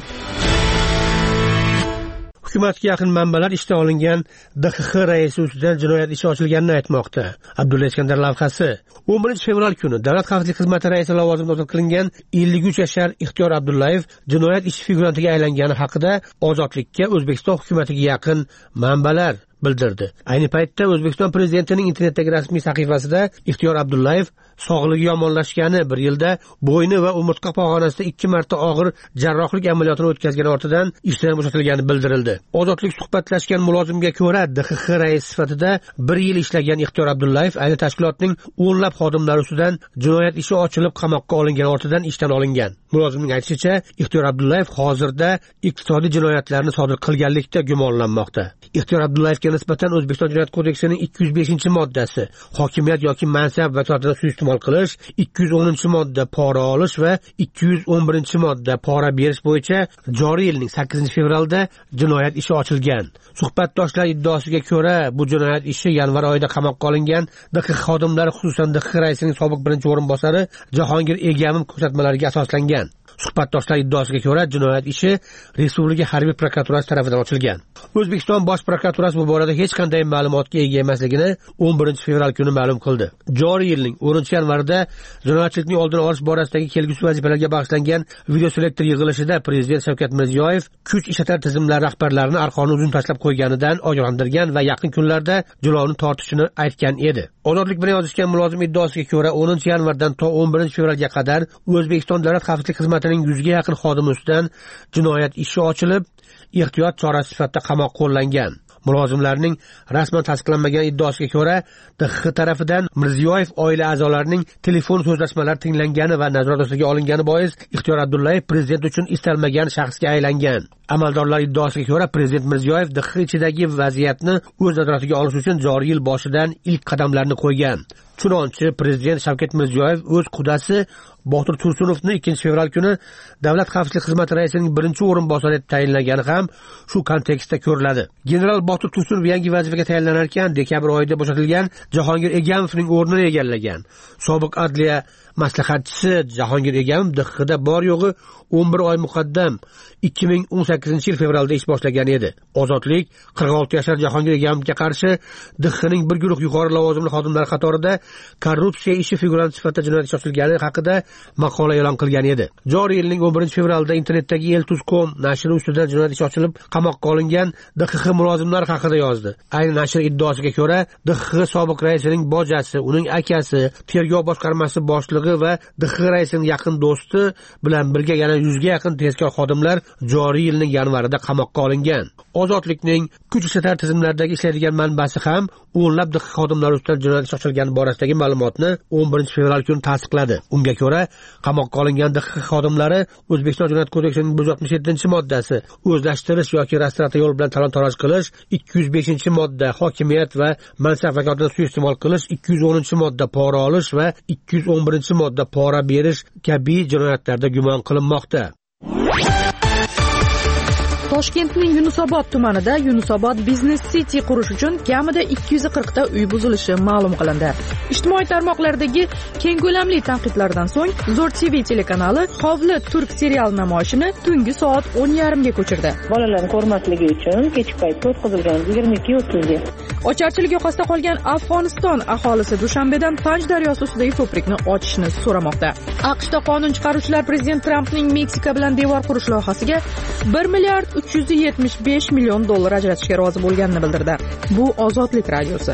Hukumatga yaqin manbalar ishdan olingan DXX raisi ustidan jinoyat ishi ochilganini aytmoqda. Abdulla Iskandar lavhasi. 11-fevral kuni Davlat xavfsizlik xizmati raisi lavozimidan ozod qilingan 53 yashar Ixtiyor Abdullayev jinoyat ishi figurantiga aylangani haqida Ozodlikka O'zbekiston hukumatiga yaqin manbalar bildirdi. Ayni paytda O'zbekiston prezidentining internetdagi rasmiy sahifasida Ixtiyor Abdullayev sog'lig'i yomonlashgani, bir yilda bo'yni va umurtqa pog'onasida 2 marta og'ir jarrohlik amaliyotini o'tkazgani ortidan ishdan bo'shatilgani bildirildi. Ozodlik suhbatlashgan mulozimga ko'ra, DXX raisi sifatida 1 yil ishlagan Ixtiyor Abdullayev ayni tashkilotning o'nlab xodimlari ustidan jinoyat ishi ochilib qamoqqa olingan ortidan ishdan olingan. Mulozimning aytishicha, Ixtiyor Abdullayev hozirda iqtisodiy jinoyatlarni sodir qilganlikda gumonlanmoqda. Ixtiyor Abdullayevga nisbatan O'zbekiston Jinoyat kodeksining 205-moddasi hokimiyat yoki mansab vakolatida suiiste'mol qilish, 210-modda pora olish va 211-modda pora berish bo'yicha joriy yilning 8-fevralda jinoyat ishi ochilgan. Suhbatdoshlar iddaosiga ko'ra, bu jinoyat ishi yanvar oyida qamoqqa olingan DXX xodimlari, xususan DXX raisining sobiq birinchi o'rinbosari Jahongir Egamov ko'rsatmalariga asoslangan. Suhbatdoshlar iddaosiga ko'ra, jinoyat ishi Respublika harbiy prokuraturasi tomonidan ochilgan. O'zbekiston bosh prokuraturasi bu borada hech qanday ma'lumotga ega emasligini 11-fevral kuni ma'lum qildi. Joriy yilning 10-yanvarida jinoyatchilikning oldini olish borasidagi kelgusi vazifalarga bag'ishlangan videoselektor yig'ilishida Prezident Shavkat Mirziyoyev kuch ishlatar tizimlar rahbarlarini arqonni uzun tashlab qo'yganidan ogohlantirgan va yaqin kunlarda jilovni tortishini aytgan edi. Ozodlik bilan yozishgan mulozim iddaosiga ko'ra, 10-yanvardan to 11-fevralga qadar O'zbekiston Davlat xavfsizlik xizmatining 100 ga yaqin xodimi ustidan jinoyat ishi ochilib, ehtiyot chorasi sifatida qamoqqa qo'llangan. Mulozimlarning rasman tasdiqlanmagan iddaosiga ko'ra, DXX tarafidan Mirziyoyev oila a'zolarining telefon so'zlashmalari tinglangani va nazorat ostiga olingani bois Ixtiyor Abdullayev prezident uchun istalmagan shaxsga aylangan. Amaldorlar iddaosiga ko'ra, prezident Mirziyoyev DXX ichidagi vaziyatni o'z nazoratiga olish uchun joriy yil boshidan ilk qadamlarni qo'ygan. Chunonchi prezident Shavkat Mirziyoyev o'z qudasi Botir Tursunovni 2-fevral kuni Davlat xavfsizlik xizmati raisining birinchi o'rinbosari etib tayinlagani ham shu kontekstda ko'riladi. General Botir Tursunov yangi vazifaga tayinlanar ekan, dekabr oyida bo'shatilgan Jahongir Egamovning o'rnini egallagan. Sobiq adliya maslahatchisi Jahongir Egamov DXXda bor yo'g'i 11 oy muqaddam 2018-yil fevralda ish boshlagan edi. Ozodlik 46 yashar Jahongir Egamovga qarshi DXXning bir guruh yuqori lavozimli xodimlari qatorida korrupsiya ishi figuranti sifatida jinoyat ishi ochilgani haqida maqola e'lon qilgan edi. Joriy yilning 11-fevralda internetdagi Eltuz.com nashri ustidan jinoyat ishi ochilib qamoqqa olingan DXX mulozimlari haqida yozdi. Ayni nashr iddaosiga ko'ra, DXX sobiq raisining bojasi, uning akasi, tergov boshqarmasi boshlig'i va DXX raisining yaqin do'sti bilan birga yana 100 ga yaqin tezkor xodimlar joriy yilning yanvarida qamoqqa olingan. Ozodlikning kuch ishlatar tizimlaridagi ishlaydigan manbasi ham o'nlab DXX xodimlari ustidan jinoyat ishi ochilgani borasidagi ma'lumotni 11-fevral kuni tasdiqladi. Unga ko'ra, qamoqqa olingan DXX xodimlari O'zbekiston Jinoyat kodeksining 167-moddasi o'zlashtirish yoki restorativ yo'l bilan talon-taroj qilish, 205-modda hokimiyat va mansab vakolatini suiiste'mol qilish, 210-modda pora olish va 211-modda pora berish kabi jinoyatlarda gumon qilinmoqda. Toshkentning Yunusobod tumanida Yunusobod Business City qurish uchun kamida 240 ta uy buzilishi ma'lum qilindi. Ijtimoiy tarmoqlardagi keng ko'lamli tanqidlardan so'ng Zo'r TV telekanali Hovli turk serial namoyishini tungi soat 10:30 ga ko'chirdi. Bolalarni ko'rmasligi uchun kechki payt o'tkazilgan 22:30 ga. Ocharchilik yoqasida qolgan Afg'oniston aholisi Dushanbedan Panj daryosi ustidagi ko'prikni ochishni so'ramoqda. AQShda qonun chiqaruvchilar prezident Trampning Meksika bilan devor qurish loyihasiga 1 milliard 375 million dollar ajratishga rozi bo'lganini bildirdi. Bu Ozodlik radiosi.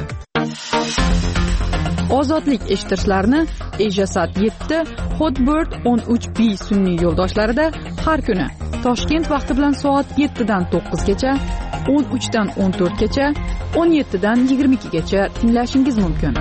Ozodlik eshittirishlarni Ejasat 7, Hotbird 13B sun'iy yo'ldoshlarida har kuni Toshkent vaqti bilan soat 7 dan 9 gacha, 13 dan 14 gacha, 17 dan 22 gacha tinglashingiz mumkin.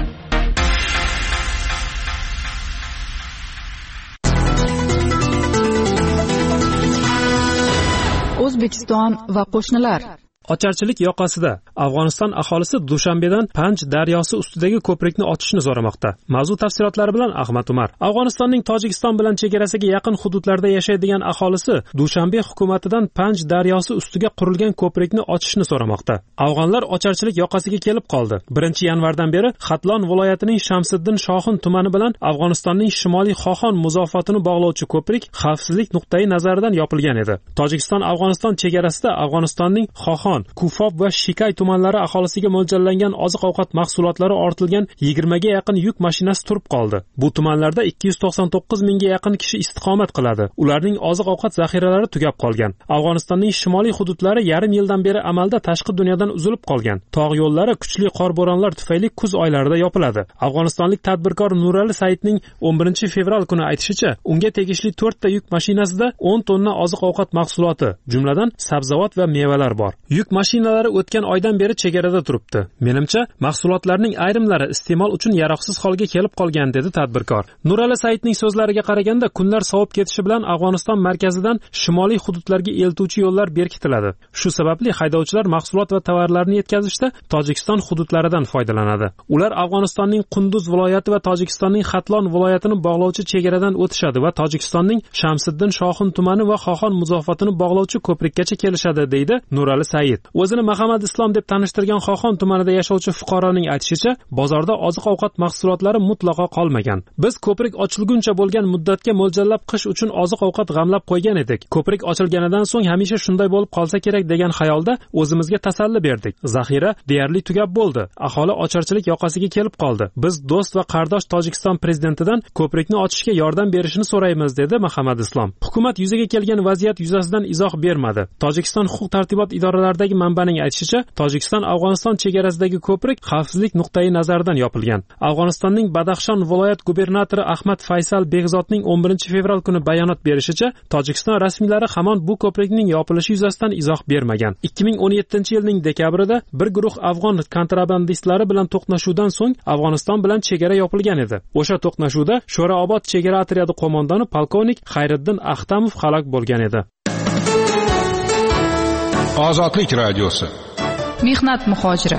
O'zbekiston va qo'shnilar. Ocharchilik yoqasida Afg'oniston aholisi Dushanbedan Panj daryosi ustidagi ko'prikni ochishni so'ramoqda. Mavzu tafsilotlari bilan Ahmad Umar. Afg'onistonning Tojikiston bilan chegarasiga yaqin hududlarda yashaydigan aholisi Dushanbe hukumatidan Panj daryosi ustiga qurilgan ko'prikni ochishni so'ramoqda. Afg'onlar ocharchilik yoqasiga kelib qoldi. 1-yanvardan beri Xatlon viloyatining Shamsiddin Shohin tumani bilan Afg'onistonning Shimoliy Xohon muzofotini bog'lovchi ko'prik xavfsizlik nuqtai nazaridan yopilgan edi. Tojikiston-Afg'oniston chegarasida Afg'onistonning Xohon, Kufob va Shikay tumanlari aholisiga mo'ljallangan oziq-ovqat mahsulotlari ortilgan 20 ga yaqin yuk mashinasi turib qoldi. Bu tumanlarda 299 mingga yaqin kishi istiqomat qiladi. Ularning oziq-ovqat zaxiralari tugab qolgan. Afg'onistonning shimoliy hududlari yarim yildan beri amalda tashqi dunyodan uzilib qolgan. Tog' yo'llari kuchli qor bo'ronlar tufayli kuz oylarida yopiladi. Afg'onistonlik tadbirkor Nurali Saidning 11-fevral kuni aytishicha, unga tegishli 4 ta yuk mashinasida 10 tonna oziq-ovqat mahsuloti, jumladan sabzavot va mevalar bor. Yuk mashinalari o'tgan oydan beri chegarada turibdi. Menimcha, mahsulotlarning ayrimlari iste'mol uchun yaroqsiz holga kelib qolgan, dedi tadbirkor. Nurali Saidning so'zlariga qaraganda, kunlar sovib ketishi bilan Afg'oniston markazidan shimoliy hududlarga eltuvchi yo'llar berkitiladi. Shu sababli haydovchilar mahsulot va tovarlarni yetkazishda Tojikiston hududlaridan foydalanadi. Ular Afg'onistonning Qunduz viloyati va Tojikistonning Xatlon viloyatini bog'lovchi chegaradan o'tishadi va Tojikistonning Shamsiddin Shohin tumani va Xohon muzofatini bog'lovchi ko'prikkacha kelishadi, deydi Nurali Said. O'zini Muhammad Islom deb tanishtirgan Xohon tumanida yashovchi fuqaroning aytishicha, bozorda oziq-ovqat mahsulotlari mutlaqo qolmagan. Biz ko'prik ochilguncha bo'lgan muddatga mo'ljallab qish uchun oziq-ovqat g'amlab qo'ygan edik. Ko'prik ochilganidan so'ng hamisha shunday bo'lib qolsa kerak degan xayolda o'zimizga tasalli berdik. Zaxira deyarli tugab bo'ldi. Aholi ocharchilik yoqasiga kelib qoldi. Biz do'st va qardosh Tojikiston prezidentidan ko'prikni ochishga yordam berishini so'raymiz, dedi Muhammad Islom. Hukumat yuzaga kelgan vaziyat yuzasidan izoh bermadi. Tojikiston huquq-tartibot idoralaridagi manbaning aytishicha, Tojikiston-Afg'oniston chegarasidagi ko'prik xavfsizlik nuqtai nazaridan yopilgan. Afg'onistonning Badaxshon viloyat gubernatori Ahmad Faysal Begzodning 11-fevral kuni bayonot berishicha, Tojikiston rasmiylari hamon bu ko'prikning yopilishi yuzasidan izoh bermagan. 2017-yilning dekabrida bir guruh afg'on kontrabandistlari bilan to'qnashuvdan so'ng Afg'oniston bilan chegara yopilgan edi. O'sha to'qnashuvda Sho'raobod chegara otryadi qo'mondoni polkovnik Xayriddin Axtamov halok bo'lgan edi. Ozodlik radiosi. Mehnat muhojiri.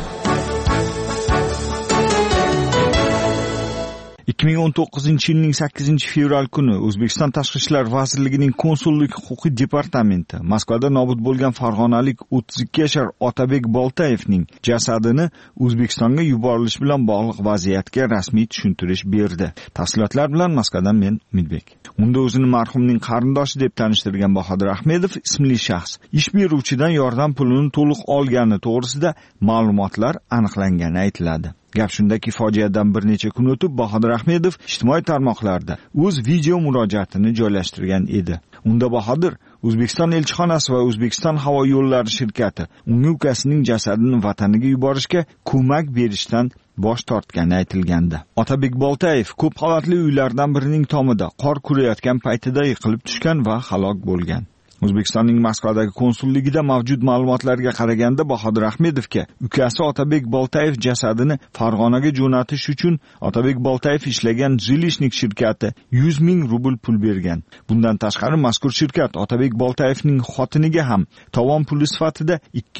2019-yilning 8-fevral kuni O'zbekiston Tashqi ishlar vazirligining konsullik huquqiy departamenti Moskvada nobud bo'lgan farg'onalik 32 yashar Otabek Boltayevning jasadini O'zbekistonga yuborilish bilan bog'liq vaziyatga rasmiy tushuntirish berdi. Tafsilotlar bilan Moskvadan men Umidbek. Unda o'zini marhumning qarindoshi deb tanishtirgan Bahodir Ahmedov ismli shaxs ish beruvchidan yordam pulini to'liq olgani to'g'risida ma'lumotlar aniqlangani aytiladi. Gap shundaki, fojiadan bir necha kun o'tib Bahodir Ahmedov ijtimoiy tarmoqlarda o'z video murojaatini joylashtirgan edi. Unda Bahodir O'zbekiston elchixonasi va O'zbekiston havo yo'llari shirkati unga ukasining jasadini vataniga yuborishga ko'mak berishdan bosh tortgani aytilgandi. Otabek Boltayev ko'p qavatli uylardan birining tomida qor kurayotgan paytida yiqilib tushgan va halok bo'lgan. O'zbekistonning Moskvadagi konsulligida mavjud ma'lumotlarga qaraganda Bahodir Ahmedovga ukasi Otabek Boltayev jasadini Farg'onaga jo'natish uchun Otabek Boltayev ishlagan Zilishnik shirkati 100 ming rubl pul bergan. Bundan tashqari mazkur shirkat Otabek Boltayevning xotiniga ham tovon puli sifatida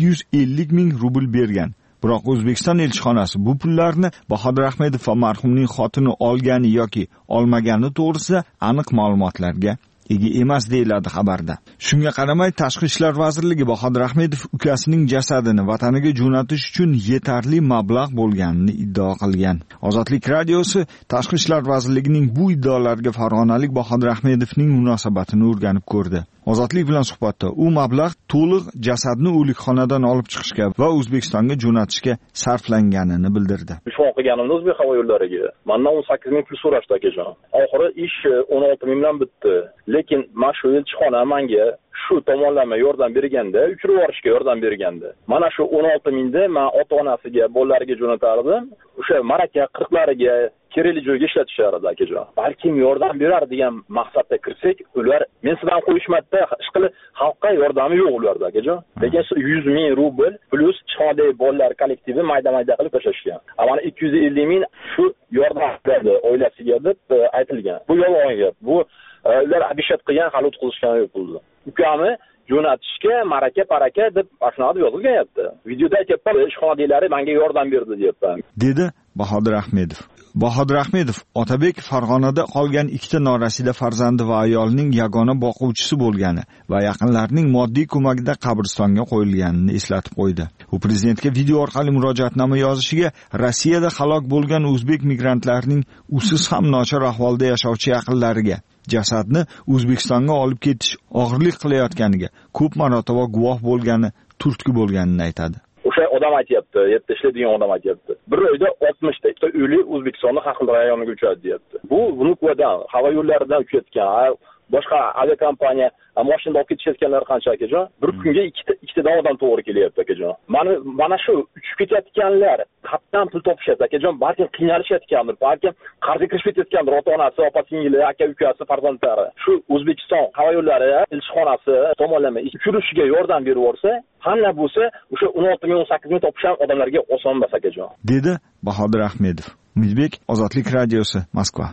250 ming rubl bergan. Biroq O'zbekiston elchixonasi bu pullarni Bahodir Ahmedov va marhumning xotini olgani yoki olmagani to'g'risida aniq ma'lumotlarga ega emas deyiladi xabarda. Shunga qaramay, Tashqi ishlar vazirligi Bahodir Ahmedov ukasining jasadini vataniga jo'natish uchun yetarli mablag' bo'lganini iddao qilgan. Ozodlik radiosi Tashqi ishlar vazirligining bu iddaolariga farg'onalik Bahodir Ahmedovning munosabatini o'rganib ko'rdi. Ozodlik bilan suhbatda u mablag' to'liq jasadni o'likxonadan olib chiqishga va O'zbekistonga jo'natishga sarflanganini bildirdi. Telefon qilganimda O'zbek havo yo'llariga mendan 18 ming pul so'rashdi akajon. Oxiri ish 16 mingdan bitdi. Lekin mana shu elchixona menga shu tomonlama yordam berganda, uchirib yuborishga yordam berganda, mana shu 16 mingni men ota-onasiga, bolalariga jo'natardim. O'sha maraka 40lariga kerakli joyga ishlatishardi akajon. Balkim yordam berar degan maqsadda kirsak, ular men sizdan qo'yishmadida ishqilib xalqqa yordami yo'q ularda akajon. Lekin 100 ming rubl plus chode bolalar kollektivi mayda-mayda qilib tashashgan. Mana 250 ming shu yordam berdi oilasiga deb aytilgan. Bu yolg'on gap. Bu ular abishat qilgan, hali o'tkazishgan yo'q pulni. Ukamni jo'natishga maraka-paraka deb ashunaqada yozilganyapti. Videoda aytyapman, ishxonadagilari menga yordam berdi deyapman. Dedi Bahodir Ahmedov. Bahodir Ahmedov Otabek Farg'onada qolgan ikkita norasida farzandi va ayolning yagona boquvchisi bo'lgani va yaqinlarining moddiy ko'magida qabristonga qo'yilganini eslatib qo'ydi. U prezidentga video orqali murojaatnoma yozishiga Rossiyada halok bo'lgan o'zbek migrantlarning usiz ham nochor ahvolda yashovchi yaqinlariga jasadni O'zbekistonga olib ketish og'irlik qilayotganiga ko'p marotaba guvoh bo'lgani, turtki bo'lganini aytadi. O'sha odam aytayapti, yerda ishlaydigan odam aytayapti. Bir oyda 60 ta o'lik O'zbekistonning haqli rayoniga uchadi deyapti. Bu Vnukovadan, havo yo'llaridan uchayotgan, boshqa aviakompaniya mashinada olib ketishayotganlar qancha akajon? Bir kunga ikkitadan odam to'g'ri kelyapti akajon. Mana shu uchib ketayotganlar qatdan pul topishadi akajon, balki qiynalishayotgandir, balki qarzga kirib ketayotgandir ota-onasi, opa-singili, aka-ukasi, farzandlari. Shu O'zbekiston havo yo'llari elchixonasi tomonlama uchirishiga yordam berib yorsa, hamma bo'lsa o'sha 16 ming 18 ming topish ham odamlarga oson emas akajon. Dedi Bahodir Ahmedov. Umidbek, Ozodlik radiosi, Moskva.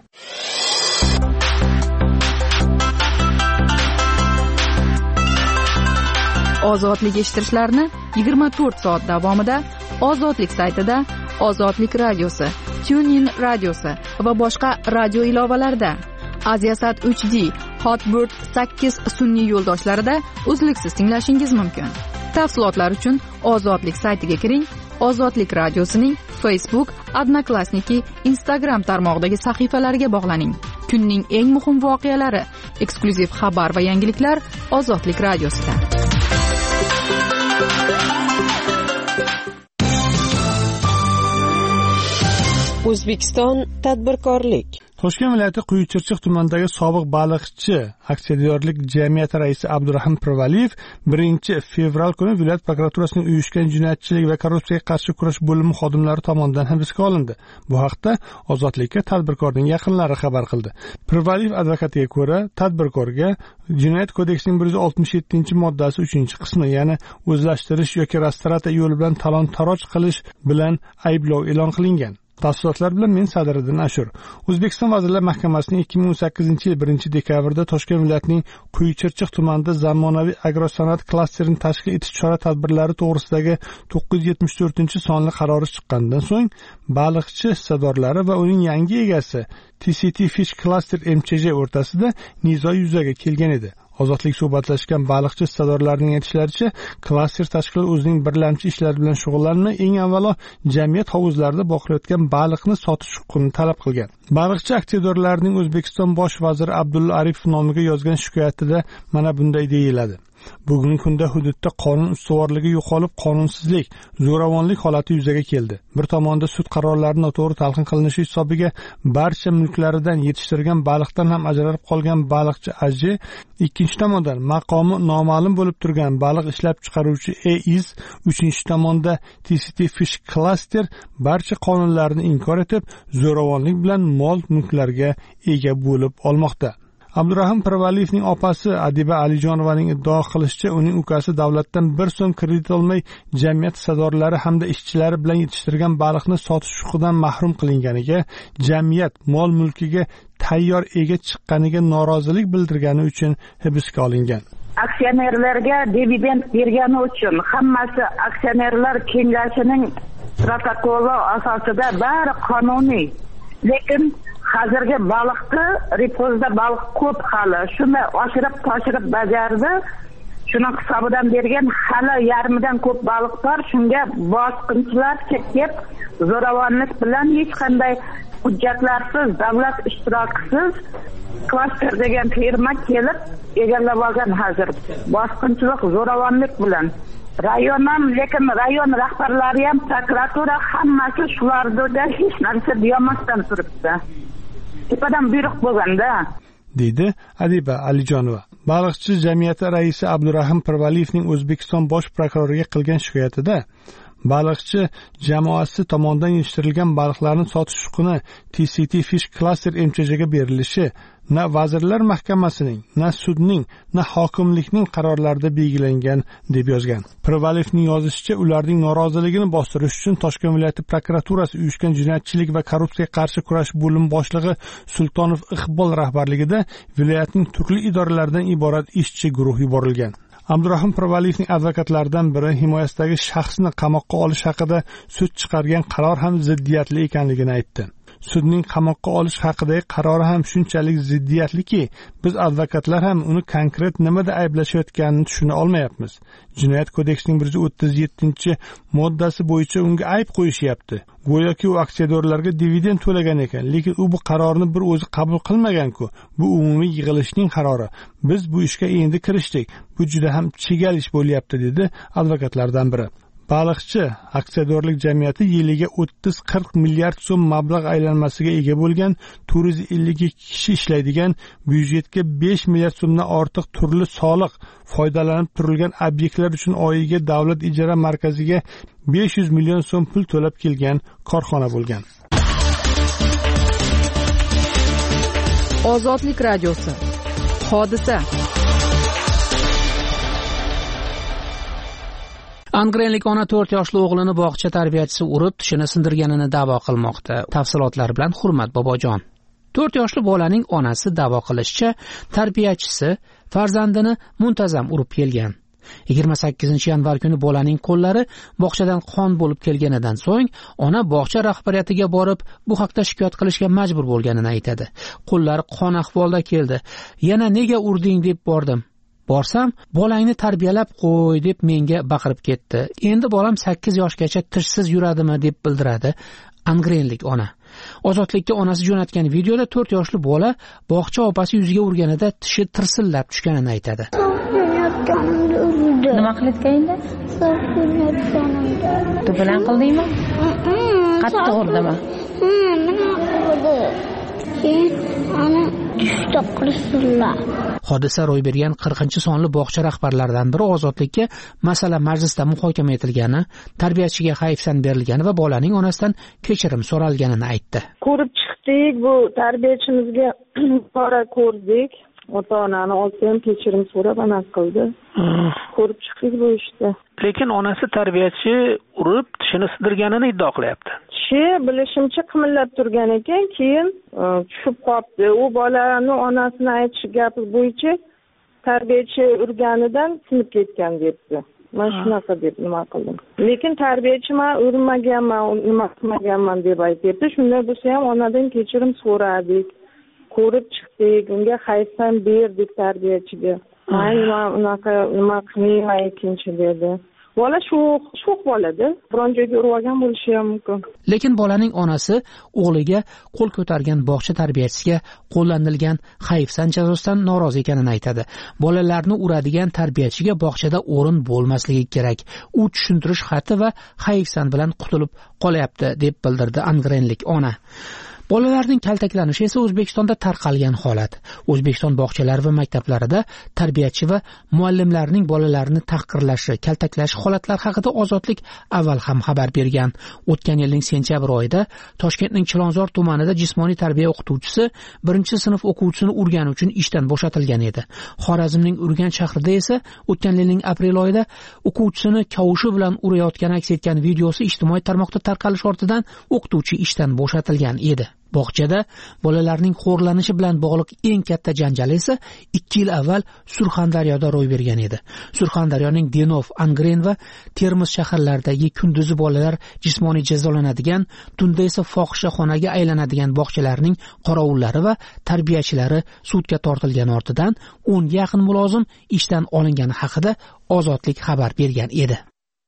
Ozodlik eshittirishlarni 24 soat davomida Ozodlik saytida, Ozodlik radiosi, TuneIn radiosi va boshqa radio ilovalarida, Aziasat 3D, Hotbird 8 sun'iy yo'ldoshlarida uzluksiz tinglashingiz mumkin. Tafsilotlar uchun Ozodlik saytiga kiring. Ozodlik radiosining Facebook, Odnoklassniki, Instagram tarmog'idagi sahifalariga bog'laning. Kunning eng muhim voqealari, eksklyuziv xabar va yangiliklar Ozodlik radiosida. O'zbekiston tadbirkorlik. Toshkent viloyati Quyuchirchiq tumanidagi sobiq baliqchi aksiyadorlik jamiyati raisi Abdurahim Pirvaliyev 1-fevral kuni viloyat prokuraturasining uyushgan jinoyatchilik va korrupsiyaga qarshi kurash bo'limi xodimlari tomonidan hibsga olindi. Bu haqda Ozodlikka tadbirkorning yaqinlari xabar qildi. Pirvaliyev advokatiga ko'ra, tadbirkorga Jinoyat kodeksining 167-moddasi 3-qismi, ya'ni o'zlashtirish yoki restoratsiya yo'li bilan talon-taroj qilish bilan ayblov e'lon qilingan. Tafsilotlar bilan men Sadriddin Ashur. O'zbekiston Vazirlar Mahkamasining 2018-yil 1-dekabrda Toshkent viloyatining Quyuchirchiq tumanida zamonaviy agrosanoat klasterini tashkil etish chora-tadbirlari to'g'risidagi 974-sonli qarori chiqqanidan so'ng baliqchi hissadorlari va uning yangi egasi TCT Fish Cluster MCJ o'rtasida nizo yuzaga kelgan edi. Ozodlik suhbatlashgan baliqchi hissadorlarning aytishlaricha, klaster tashkiloti o'zining birlamchi ishlari bilan shug'ullanmay, eng avvalo jamiyat hovuzlarida boqilayotgan baliqni sotish huquqini talab qilgan. Baliqchi aksiyadorlarning O'zbekiston bosh vaziri Abdulla Aripov nomiga yozgan shikoyatida mana bunday deyiladi. Bugungi kunda hududda qonun ustuvorligi yo'qolib, qonunsizlik, zo'ravonlik holati yuzaga keldi. Bir tomonda sud qarorlari noto'g'ri talqin qilinishi hisobiga barcha mulklaridan yetishtirgan baliqdan ham ajralib qolgan baliqchi Ajje, ikkinchi tomondan maqomi noma'lum bo'lib turgan baliq ishlab chiqaruvchi EIZ, uchinchi tomonda TCT Fish Cluster barcha qonunlarni inkor etib, zo'ravonlik bilan mol mulklarga ega bo'lib olmoqda. Abdurahim Pirvaliyevning opasi Adiba Alijonovaning iddao qilishicha, uning ukasi davlatdan 1 so'm kredit olmay jamiyat hissadorlari hamda ishchilari bilan yetishtirgan baliqni sotish huquqidan mahrum qilinganiga, jamiyat mol mulkiga tayyor ega chiqqaniga norozilik bildirgani uchun hibsga olingan. Aksionerlarga dividend bergani uchun hammasi aksionerlar kengashining protokoli asosida bari qonuniy. Lekin hozirgi baliqni repozda baliq ko'p hali. Shuni oshirib bajardi. Shuning hisobidan bergan hali yarmidan ko'p baliq bor. Shunga bosqinchilar chekib, zo'ravonlik bilan hech qanday hujjatlarsiz, davlat ishtirokisiz Cluster degan firma kelib egallab olgan hozir. Bosqinchilik, zo'ravonlik bilan. Lekin rayon rahbarlari ham, prokuratura hammasi shularda hech narsa deyamasdan turibdi. Tepadan buyruq bo'lganda, deydi Adiba Alijonova. Baliqchi jamiyati raisi Abdurahim Pirvaliyevning O'zbekiston bosh prokuroriga qilgan shikoyatida baliqchi jamoasi tomonidan yetishtirilgan baliqlarni sotish huquqini TCT Fish Cluster MCJga berilishi na Vazirlar Mahkamasining, na sudning, na hokimlikning qarorlarida belgilangan deb yozgan. Pirvaliyevning yozishicha, ularning noroziligini bostirish uchun Toshkent viloyati prokuraturasi uyushgan jinoyatchilik va korrupsiyaga qarshi kurash bo'limi boshlig'i Sultonov Iqbol rahbarligida viloyatning turli idoralaridan iborat ishchi guruh yuborilgan. Abdurahim Pirvaliyevning advokatlaridan biri himoyasidagi shaxsni qamoqqa olish haqida sud chiqargan qaror ham ziddiyatli ekanligini aytdi. Sudning qamoqqa olish haqidagi qarori ham shunchalik ziddiyatliki, biz advokatlar ham uni konkret nimada ayblashayotganini tushuna olmayapmiz. Jinoyat kodeksining 137-moddasi bo'yicha unga ayb qo'yishyapti. Go'yoki u aksiyadorlarga dividend to'lagan ekan, lekin u bu qarorni bir o'zi qabul qilmagan-ku. Bu umumiy yig'ilishning qarori. Biz bu ishga endi kirishdik. Bu juda ham chigal ish bo'lyapti, dedi advokatlardan biri. Baliqchi aksiyadorlik jamiyati yiliga 30-40 milliard so'm mablag' aylanmasiga ega bo'lgan, 452 kishi ishlaydigan, byudjetga 5 milliard so'mdan ortiq turli soliq foydalanib turilgan obyektlar uchun oyiga davlat ijara markaziga 500 million so'm pul to'lab kelgan korxona bo'lgan. Ozodlik radiosi. Hodisa. Angrenlik ona 4 yoshli o'g'lini bog'cha tarbiyachisi urib, tishini sindirganini da'vo qilmoqda. Tafsilotlar bilan Hurmat Bobojon. 4 yoshli bolaning onasi da'vo qilishicha, tarbiyachisi farzandini muntazam urib kelgan. 28-yanvar kuni bolaning qo'llari bog'chadan qon bo'lib kelganidan so'ng, ona bog'cha rahbariyatiga borib, bu haqda shikoyat qilishga majbur bo'lganini aytadi. Qo'llari qon ahvolda keldi. Yana nega urding deb bordim. Borsam, bolangni tarbiyalab qo'y deb menga baqirib ketdi. Endi bolam 8 yoshgacha tishsiz yuradimi deb bildiradi angrenlik ona. Ozodlikka onasi jo'natgan videoda 4 yoshli bola bog'cha opasi yuziga urganida tishi tirsillab tushganini aytadi. Nima qilayotganda? Tu bilan qildingmi? Qattiq urdimi? Hodisa ro'y bergan 40-sonli bog'cha rahbarlaridan biri Ozodlikka masala majlisda muhokama etilgani, tarbiyachiga hayfsan berilgani va bolaning onasidan kechirim so'ralganini aytdi. Ko'rib chiqdik, bu tarbiyachimizga qora ko'rdik. Ota-onani olsam kechirim so'rab anas qildi. Ko'rib chiqdik bu ishda. Lekin onasi tarbiyachi urib tishini sindirganini iddao qilyapti. Bilishimcha qimillab turgan ekan, keyin tushib qopti. U bolani onasini aytish gapi bo'yicha tarbiyachi urganidan sinib ketgan debdi. Men shunaqa deb nima qildim. Lekin tarbiyachi men urmaganman, nima qilmaganman deb aytdi. Shunday bo'lsa ham onadan kechirim so'radik. Ko'rib chiqdik, unga hayfsan berdik tarbiyachiga. Men unaqa nima qilmayman ikkinchi dedi. bola sho'x bo'ladi, biron joyga urib olgan bo'lishi ham mumkin. Lekin bolaning onasi o'g'liga qo'l ko'targan bog'cha tarbiyachisiga qo'llanilgan hayfsan jazosidan norozi ekanini aytadi. Bolalarni uradigan tarbiyachiga bog'chada o'rin bo'lmasligi kerak. U tushuntirish xati va hayfsan bilan qutulib qolyapti, deb bildirdi angrenlik ona. Bolalarning kaltaklanishi esa O'zbekistonda tarqalgan holat. O'zbekiston bog'chalari va maktablarida tarbiyachi va muallimlarning bolalarni tahqirlashi, kaltaklash holatlari haqida Ozodlik avval ham xabar bergan. O'tgan yilning sentyabr oyida Toshkentning Chilonzor tumanida jismoniy tarbiya o'qituvchisi 1-sinf o'quvchisini urgani uchun ishdan bo'shatilgan edi. Xorazmning Urganch shahrida esa o'tgan yilning aprel oyida o'quvchisini kavushi bilan urayotgani aks etgan videosi ijtimoiy tarmoqda tarqalish ortidan o'qituvchi ishdan bo'shatilgan edi. Bog'chada bolalarning xo'rlanishi bilan bog'liq eng katta janjal esa 2 yil avval Surxondaryoda ro'y bergan edi. Surxondaryoning Denov, Angren va Termiz shaharlaridagi kunduzi bolalar jismoniy jazolanadigan, tunda esa fohishaxonaga aylanadigan bog'chalarning qorovullari va tarbiyachilari sudga tortilgan ortidan 10 ga yaqin mulozim ishdan olingani haqida Ozodlik xabar bergan edi.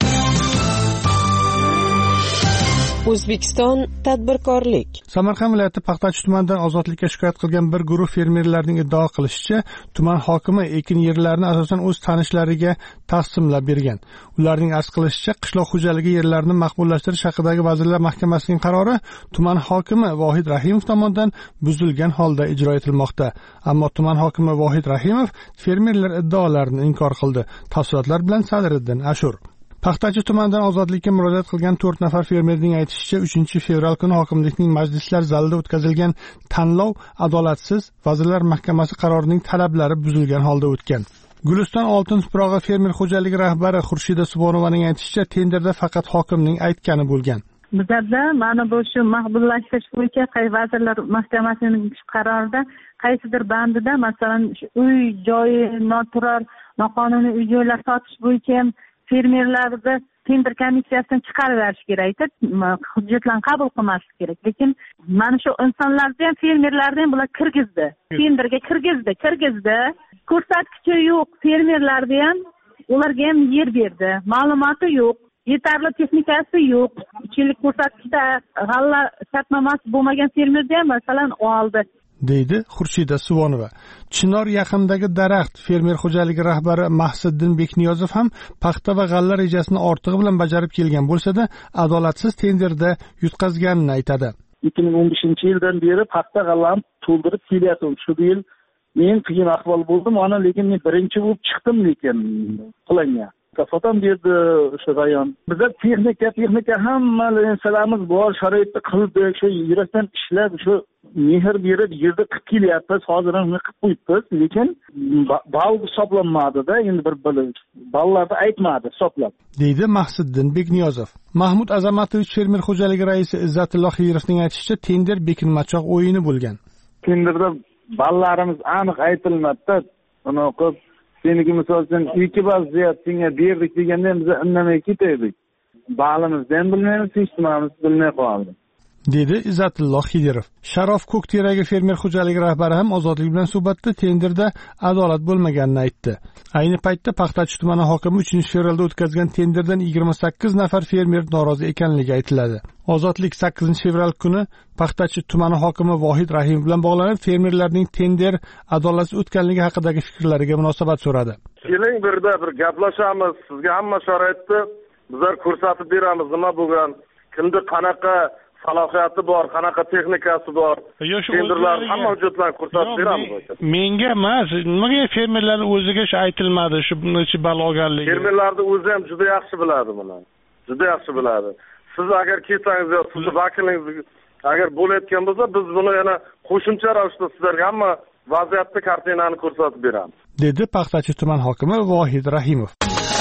O'zbekiston tadbirkorlik. Samarqand viloyati Paxtachi tumanidan Ozodlikka shikoyat qilgan bir guruh fermerlarning iddao qilishicha, tuman hokimi ekin yerlarini asosan o'z tanishlariga taqsimlab bergan. Ularning arz qilishicha, qishloq xo'jaligi yerlarini maqbullashtirish haqidagi Vazirlar Mahkamasining qarori tuman hokimi Vohid Rahimov tomonidan buzilgan holda ijro etilmoqda. Ammo tuman hokimi Vohid Rahimov fermerlar iddaolarini inkor qildi. Tafsilotlar bilan Sadriddin Ashur. Paxtachi tumanidan Ozodlikka murojaat qilgan 4 nafar fermerning aytishicha, 3-fevral kuni hokimlikning majlislar zalida o'tkazilgan tanlov adolatsiz, Vazirlar Mahkamasi qarorining talablari buzilgan holda o'tgan. Guliston oltin tuprog'i fermer xo'jaligi rahbari Xurshida Subonovaning aytishicha, tenderda faqat hokimning aytgani bo'lgan. Bizda mana bu shu maqbullashtirish bo'yicha Vazirlar Mahkamasining qarorida qaysidir bandida, masalan, uy joyi noturar, noqonuniy uy joylar sotish bo'yicha ham fermerlarni tender komissiyasidan chiqarib berish kerak, hujjatlarni qabul qilmaslik kerak. Lekin mana shu insonlarni ham, fermerlarni ham bular kirgizdi. Tenderga kirgizdi. Ko'rsatkichi yo'q, fermerlarni ham, ularga ham yer berdi. Ma'lumoti yo'q, yetarli texnikasi yo'q. 3 yillik ko'rsatkichda g'alla shartnomasi bo'lmagan fermerni ham masalan oldi, deydi Xurshida Subonova. Chinor yaqinidagi daraxt fermer xo'jaligi rahbari Mahsiddin Bekniyozov ham paxta va g'alla rejasini ortig'i bilan bajarib kelgan bo'lsa-da, adolatsiz tenderda yutqazganini aytadi. 2015-yildan beri paxta g'allani to'ldirib kelyaptim. Shu yil men qiyin ahvol bo'ldim, lekin men birinchi bo'lib chiqdim, lekin qilingan. Kafotam berdi o'sha rayon. Bizda texnika hamma narsalarimiz bor, sharoitni qildik, shu yurakdan ishlab, shu mehr berib yerda qilib kelyapmiz. Hozir ham qilib qo'yibmiz, lekin ball hisoblanmadi-da, endi bir ballarni aytmadi hisoblab. deydi Mahsiddin Bekniyozov. Mahmud Azamatov fermer xo'jaligi raisi Izzatulloh Xirovning aytishicha, tender bekinmachoq o'yini bo'lgan. Tenderda ballarimiz aniq aytilmadi-da. Uni o'qib seniki misol uchun 2 ball senga berdik deganda biz indamay ketaydik. Balimizni ham bilmaymiz, hech nimamizni bilmay qoldik, dedi Izzatulloh Xidirov. Sharof Ko'kteragi fermer xo'jaligi rahbari ham Ozodlik bilan suhbatda tenderda adolat bo'lmaganini aytdi. Ayni paytda Paxtachi tumani hokimi 3-fevralda o'tkazgan tenderdan 28 nafar fermer norozi ekanligi aytiladi. Ozodlik 8-fevral kuni Paxtachi tumani hokimi Vohid Rahimov bilan bog'lanib, fermerlarning tender adolatsiz o'tganligi haqidagi fikrlariga munosabat so'radi. Keling birda bir gaplashamiz. Sizga hamma sharoitni bizlar ko'rsatib beramiz. Nima bo'lgan, kimda qanaqa salohiyati bor, qanaqa texnikasi bor. Tenderlar hamma hujjatlarni ko'rsatib beramiz. Menga emas, nimaga fermerlarning o'ziga aytilmadi shu necha ball olganligi? Fermerlarning o'zi ham juda yaxshi biladi buni. Juda yaxshi biladi. Siz agar kelsangiz yo sizni vakilingiz agar bo'layotgan bo'lsa, biz buni yana qo'shimcha ravishda sizlarga hamma vaziyatni kartinani ko'rsatib beramiz, dedi Paxtachi tuman hokimi Vohid Rahimov.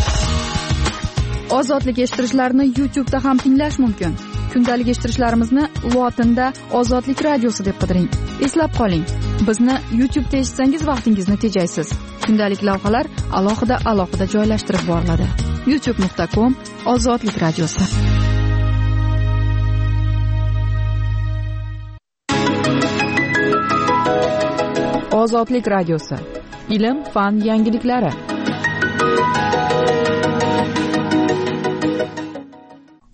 Ozodlik eshittirishlarni YouTube'da ham tinglash mumkin. Kundalik eshittirishlarimizni lotinda Ozodlik radiosi deb qidiring. Eslab qoling, bizni YouTube'da eshitsangiz vaqtingizni tejaysiz. Kundalik lavhalar alohida joylashtirib boriladi. youtube.com/Ozodlik radiosi. Ozodlik radiosi. Ilm, fan yangiliklari.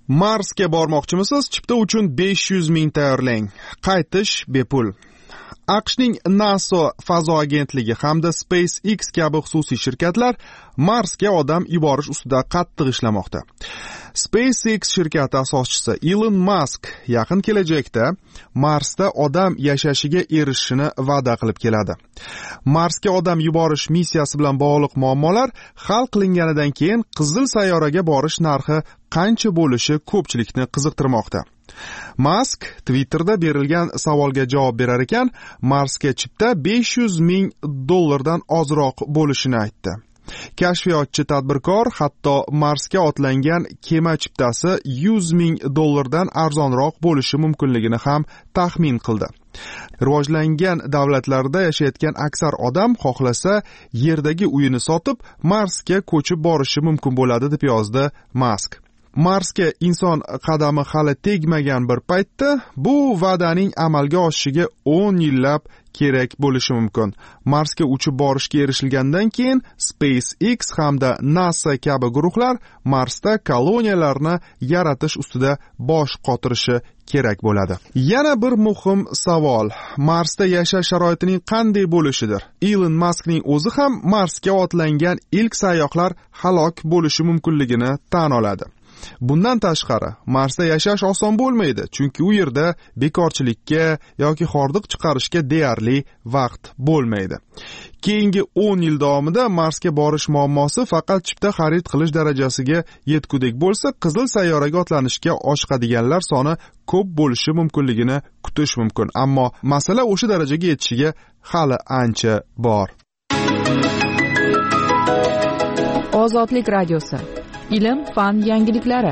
Marsga bormoqchimisiz? Chipta uchun 500 ming tayyorlang. Qaytish bepul. AQShning NASA fazo agentligi hamda SpaceX kabi xususiy shirkatlar Marsga odam yuborish ustida qattiq ishlamoqda. SpaceX shirkati asoschisi Elon Musk yaqin kelajakda Marsda odam yashashiga erishishini va'da qilib keladi. Marsga odam yuborish missiyasi bilan bog'liq muammolar hal qilinganidan keyin qizil sayyoraga borish narxi qancha bo'lishi ko'pchilikni qiziqtirmoqda. Musk Twitterda berilgan savolga javob berar ekan, Marsga chipta 500 ming dollardan ozroq bo'lishini aytdi. Kashfiyotchi tadbirkor hatto Marsga otlangan kema chiptasi 100 ming dollardan arzonroq bo'lishi mumkinligini ham taxmin qildi. Rivojlangan davlatlarda yashayotgan aksar odam xohlasa yerdagi uyini sotib Marsga ko'chib borishi mumkin bo'ladi deb yozdi Musk. Marsga inson qadami hali tegmagan bir paytda bu va'daning amalga oshishiga 10 yillab kerak bo'lishi mumkin. Marsga uchib borishga erishilgandan keyin SpaceX hamda NASA kabi guruhlar Marsda koloniyalarni yaratish ustida bosh qotirishi kerak bo'ladi. Yana bir muhim savol: Marsda yashash sharoitining qanday bo'lishidir? Elon Muskning o'zi ham Marsga otlangan ilk sayyohlar halok bo'lishi mumkinligini tan oladi. Bundan tashqari, Marsda yashash oson bo'lmaydi, chunki u yerda bekorchilikka yoki hordiq chiqarishga deyarli vaqt bo'lmaydi. Keyingi 10 yil davomida Marsga borish muammosi faqat chipta xarid qilish darajasiga yetgudek bo'lsa, qizil sayyoraga otlanishga oshiqadiganlar soni ko'p bo'lishi mumkinligini kutish mumkin. Ammo masala o'sha darajaga yetishiga hali ancha bor. Ozodlik radiosi. Ilm, fan yangiliklari.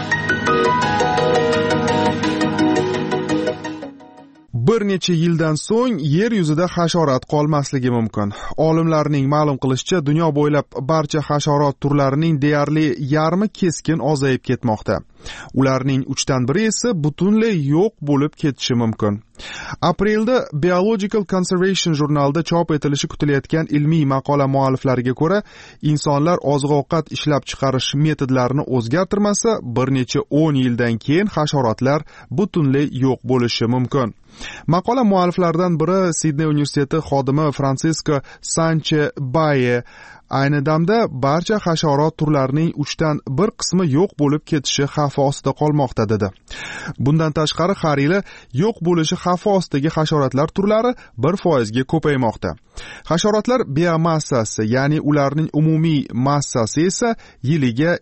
Bir necha yildan so'ng yer yuzida hasharot qolmasligi mumkin. Olimlarning ma'lum qilishicha, dunyo bo'ylab barcha hasharot turlarining deyarli yarmi keskin ozayib ketmoqda. Ularning 3dan biri esa butunlay yo'q bo'lib ketishi mumkin. Aprelda Biological Conservation jurnalida chop etilishi kutilayotgan ilmiy maqola mualliflariga ko'ra, insonlar oziq-ovqat ishlab chiqarish metodlarini o'zgartirmasa, bir necha 10 yildan keyin hasharotlar butunlay yo'q bo'lishi mumkin. Maqola mualliflaridan biri Sidney universiteti xodimi Francisco Sanche-Baye ayni damda barcha hasharot turlarining 3dan 1 qismi yo'q bo'lib ketishi xavfi ostida qolmoqda dedi. Bundan tashqari har yili yo'q bo'lishi xavfi ostidagi hasharotlar turlari 1% ga ko'paymoqda. Hasharotlar biomassasi, ya'ni ularning umumiy massasi esa yiliga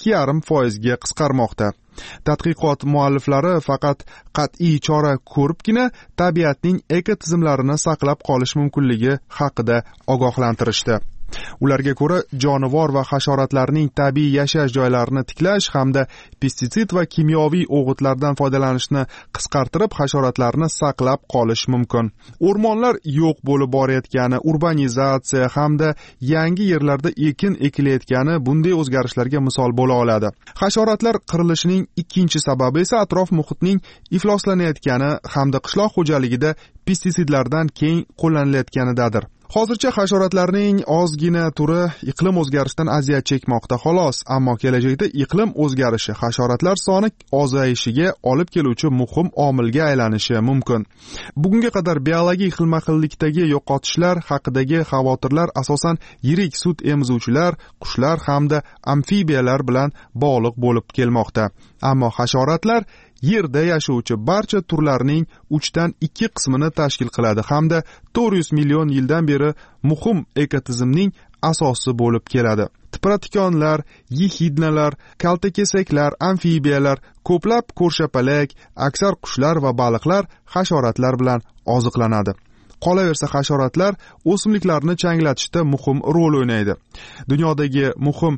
2,5% ga qisqarmoqda. Tadqiqot mualliflari faqat qat'iy chora ko'ribgina tabiatning ekotizimlarini saqlab qolish mumkinligi haqida ogohlantirishdi. Ularga ko'ra, jonivor va hasharotlarning tabiiy yashash joylarini tiklash hamda pestitsid va kimyoviy o'g'itlardan foydalanishni qisqartirib, hasharotlarni saqlab qolish mumkin. O'rmonlar yo'q bo'lib borayotgani, urbanizatsiya hamda yangi yerlarda ekin ekilayotgani bunday o'zgarishlarga misol bo'la oladi. Hasharotlar qirilishining ikkinchi sababi esa atrof muhitning ifloslanayotgani hamda qishloq xo'jaligida pestitsidlardan keng qo'llanilayotganidadir. Hozircha hasharotlarning ozgina turi iqlim o'zgarishidan aziyat chekmoqda xolos, ammo kelajakda iqlim o'zgarishi hasharotlar soni ozayishiga olib keluvchi muhim omilga aylanishi mumkin. Bugunga qadar biologik xilma-xillikdagi yo'qotishlar haqidagi xavotirlar asosan yirik sut emizuvchilar, qushlar hamda amfibiyalar bilan bog'liq bo'lib kelmoqda. Ammo hasharotlar yerda yashovchi barcha turlarning 3dan 2 qismini tashkil qiladi hamda 400 million yildan beri muhim ekotizimning asosi bo'lib keladi. Tipratikonlar, yehidnalar, kaltakesaklar, amfibiyalar, ko'plab ko'rshapalak, aksar qushlar va baliqlar hasharotlar bilan oziqlanadi. Qolaversa hasharotlar o'simliklarni changlatishda muhim rol o'ynaydi. Dunyodagi muhim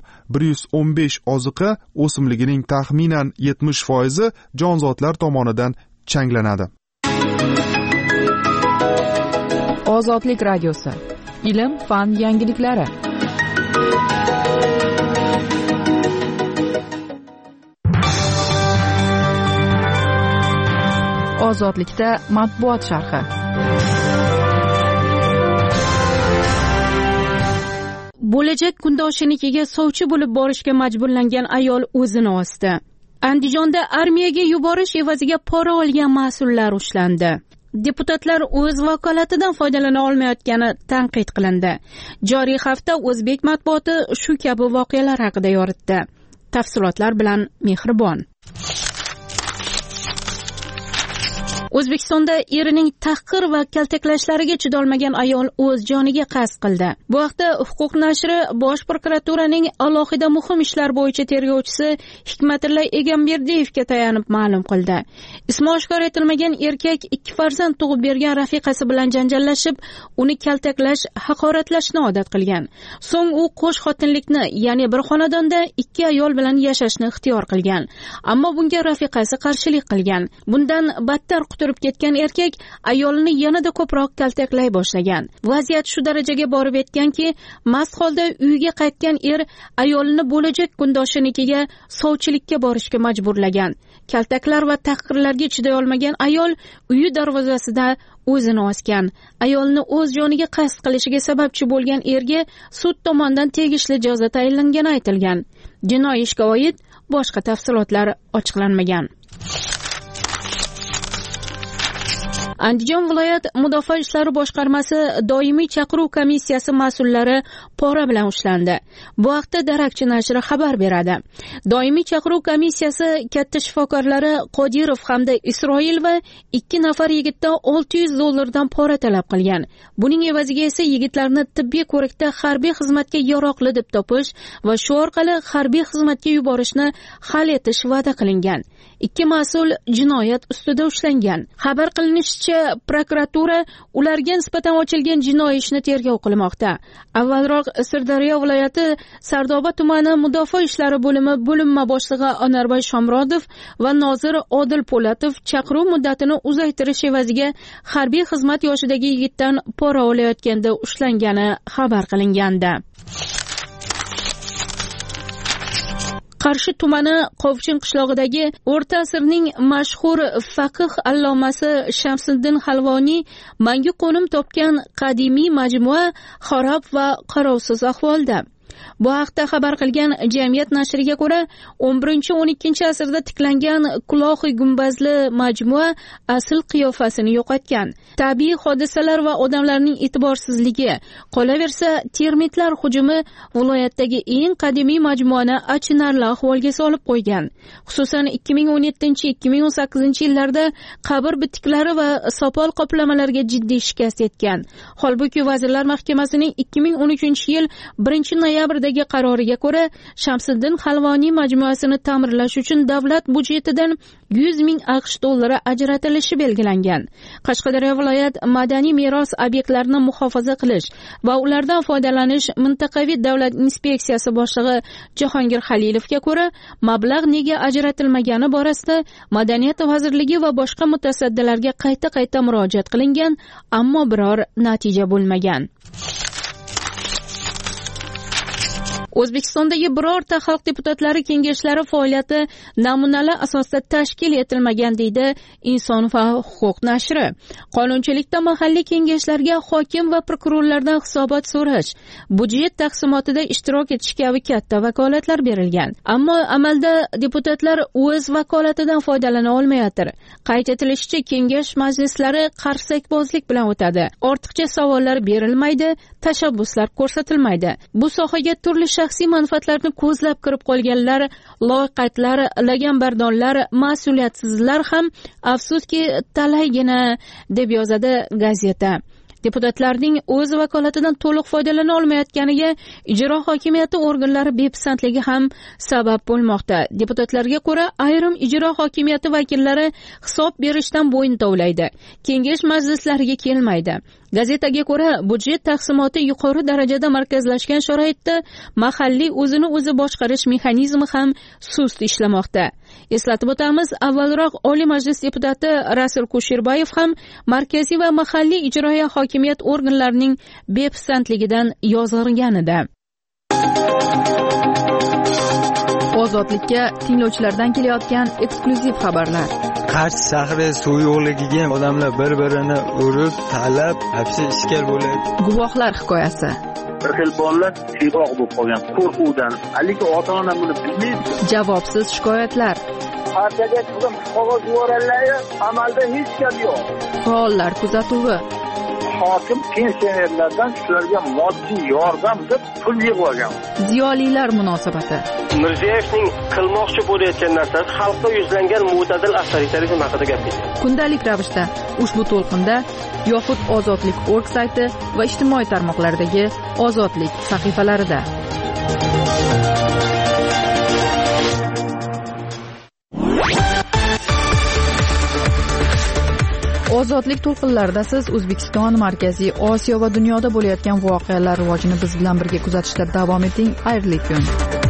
115 oziqa o'simligining taxminan 70% jonzotlar tomonidan changlanadi. Ozodlik radiosi. Ilm, fan yangiliklari. Ozodlikda matbuot sharhi. Bo'lajak kundoshinikiga sovchi bo'lib borishga majburlangan ayol o'zini osdi. Andijonda armiyaga yuborish evaziga pora olgan mas'ullar ushlandi. Deputatlar o'z vakolatidan foydalana olmayotgani tanqid qilindi. Joriy hafta o'zbek matbuoti shu kabi voqealar haqida yoritdi. Tafsilotlar bilan Mehribon. O'zbekistonda erining tahqir va kaltaklashlariga chidolmagan ayol o'z joniga qasd qildi. Bu haqda Huquq nashri Bosh prokuraturaning alohida muhim ishlar bo'yicha tergovchisi Hikmatilla Egamberdiyevga tayanib ma'lum qildi. Ismi oshkor etilmagan erkak 2 farzand tug'ib bergan rafiqasi bilan janjallashib, uni kaltaklash, haqoratlashni odat qilgan. So'ng u qo'sh xotinlikni, ya'ni bir xonadonda 2 ayol bilan yashashni ixtiyor qilgan. Ammo bunga rafiqasi qarshilik qilgan. Bundan battar turib ketgan erkak ayolini yanada ko'proq kaltaklay boshlagan. Vaziyat shu darajaga borib yetganki, mast holda uyiga qaytgan er ayolini bo'lajak kundoshinikiga sovchilikka borishga majburlagan. Kaltaklar va tahqirlarga chiday olmagan ayol uyi darvozasida o'zini osgan. Ayolni o'z joniga qasd qilishiga sababchi bo'lgan erga sud tomonidan tegishli jazo tayinlangani aytilgan. Jinoiy ishga oid boshqa tafsilotlar ochiqlanmagan. Andijon viloyat Mudofaa ishlari boshqarmasi doimiy chaqiruv komissiyasi mas'ullari pora bilan ushlandi. Bu haqda Darakchi nashri xabar beradi. Doimiy chaqiruv komissiyasi katta shifokorlari Qodirov hamda Isroilova 2 nafar yigitdan $600 pora talab qilgan. Buning evaziga esa yigitlarni tibbiy ko'rikda harbiy xizmatga yaroqli deb topish va shu orqali harbiy xizmatga yuborishni hal etish va'da qilingan. 2 mas'ul jinoyat ustida ushlangan. Xabar qilinishicha, prokuratura ularga nisbatan ochilgan jinoiy ishni tergov qilmoqda. Avvalroq Sirdaryo viloyati Sardoba tumani Mudofaa ishlari bo'limi bo'linma boshlig'i Anarboy Shomrodov va nozir Odil Po'latov chaqiruv muddatini uzaytirish evaziga harbiy xizmat yoshidagi yigitdan pora olayotganda ushlangani xabar qilingandi. Qarshi tumani Qovchin qishlog'idagi o'rta asrning mashhur faqih allomasi Shamsiddin Halvoniy mangu qo'nim topgan qadimiy majmua xarob va qarovsiz ahvolda. Bu haqda xabar qilgan Jamiyat nashriga ko'ra, 11-12 asrda tiklangan quloqi gumbazli majmua asl qiyofasini yo'qotgan. Tabiiy hodisalar va odamlarning e'tiborsizligi, qolaversa termitlar hujumi viloyatdagi eng qadimiy majmuani achinarli ahvolga solib qo'ygan. Xususan 2017-2018 yillarda qabr bitiklari va sopol qoplamalarga jiddiy shikast yetgan. Holbuki Vazirlar Mahkamasining 2013-yil 1-noyabrdagi qaroriga ko'ra, Shamsiddin Halvoniy majmuasini ta'mirlash uchun davlat budjetidan $100,000 ajratilishi belgilangan. Qashqadaryo viloyat madaniy meros obyektlarini muhofaza qilish va ulardan foydalanish mintaqaviy davlat inspeksiyasi boshlig'i Jahongir Halilovga ko'ra, mablag' nega ajratilmagani borasida Madaniyat vazirligi va boshqa mutasaddilarga qayta murojaat qilingan, ammo biror natija bo'lmagan. O'zbekistondagi birorta xalq deputatlari kengashlari faoliyati namunali asosda tashkil etilmagan deydi Inson va huquq nashri. Qonunchilikda mahalliy kengashlarga hokim va prokurorlardan hisobot so'rash, budjet taqsimotida ishtirok etish kabi katta vakolatlar berilgan. Ammo amalda deputatlar o'z vakolatidan foydalana olmayotir. Qayd etilishicha, kengash majlislari qarsakbozlik bilan o'tadi. Ortiqcha savollar berilmaydi, tashabbuslar ko'rsatilmaydi. Bu sohaga turli shaxsiy manfaatlarni ko'zlab kirib qolganlar, loqaydlar, laganbardonlar, mas'uliyatsizlar ham afsuski talaygina, deb yozadi gazeta. Deputatlarning o'z vakolatidan to'liq foydalana olmayotganiga ijro hokimiyati organlari bepisandligi ham sabab bo'lmoqda. Deputatlarga ko'ra, ayrim ijro hokimiyati vakillari hisob berishdan bo'yin tovlaydi, kengash majlislariga kelmaydi. Gazetaga ko'ra, budjet taqsimoti yuqori darajada markazlashgan sharoitda mahalliy o'zini o'zi boshqarish mexanizmi ham sust ishlamoqda. Eslatib o'tamiz, avvalroq Oliy Majlis deputati Rasul Kusherbayev ham markaziy va mahalliy ijroiya hokimiyat organlarining bepisandligidan yozg'irgan edi. Ozodlikka tinglovchilardan kelayotgan eksklyuziv xabarlar. Qarshi shahri suv yo'qligiga odamlar bir-birini urib, talab, hapsi ishkal bo'ladi. Guvohlar hikoyasi. bir xil bolalar siyroq bo'lib qolgan qo'rquvdan. Lekin ota-ona buni bilmaydi. Javobsiz shikoyatlar. Partiyaga chiqdim, qog'oz yuborganlar, amalda hech gap yo'q. Faollar kuzatuvi. Hokim pensionerlardan shularga moddiy yordam deb pul yig'ib olgan. Ziyolilar munosabati. Mirziyoyevning qilmoqchi bo'layotgan narsasi xalqqa yuzlangan mo'tadil avtoritarizm haqida gapirdi. Kundalik ravishda ushbu to'lqinda yoxud ozodlik.org sayti va ijtimoiy tarmoqlardagi ozodlik sahifalarida. Ozodlik to'lqinlarida siz O'zbekiston, Markaziy Osiyo va dunyoda bo'layotgan voqealar rivojini biz bilan birga kuzatishda davom eting. Xayrli kun.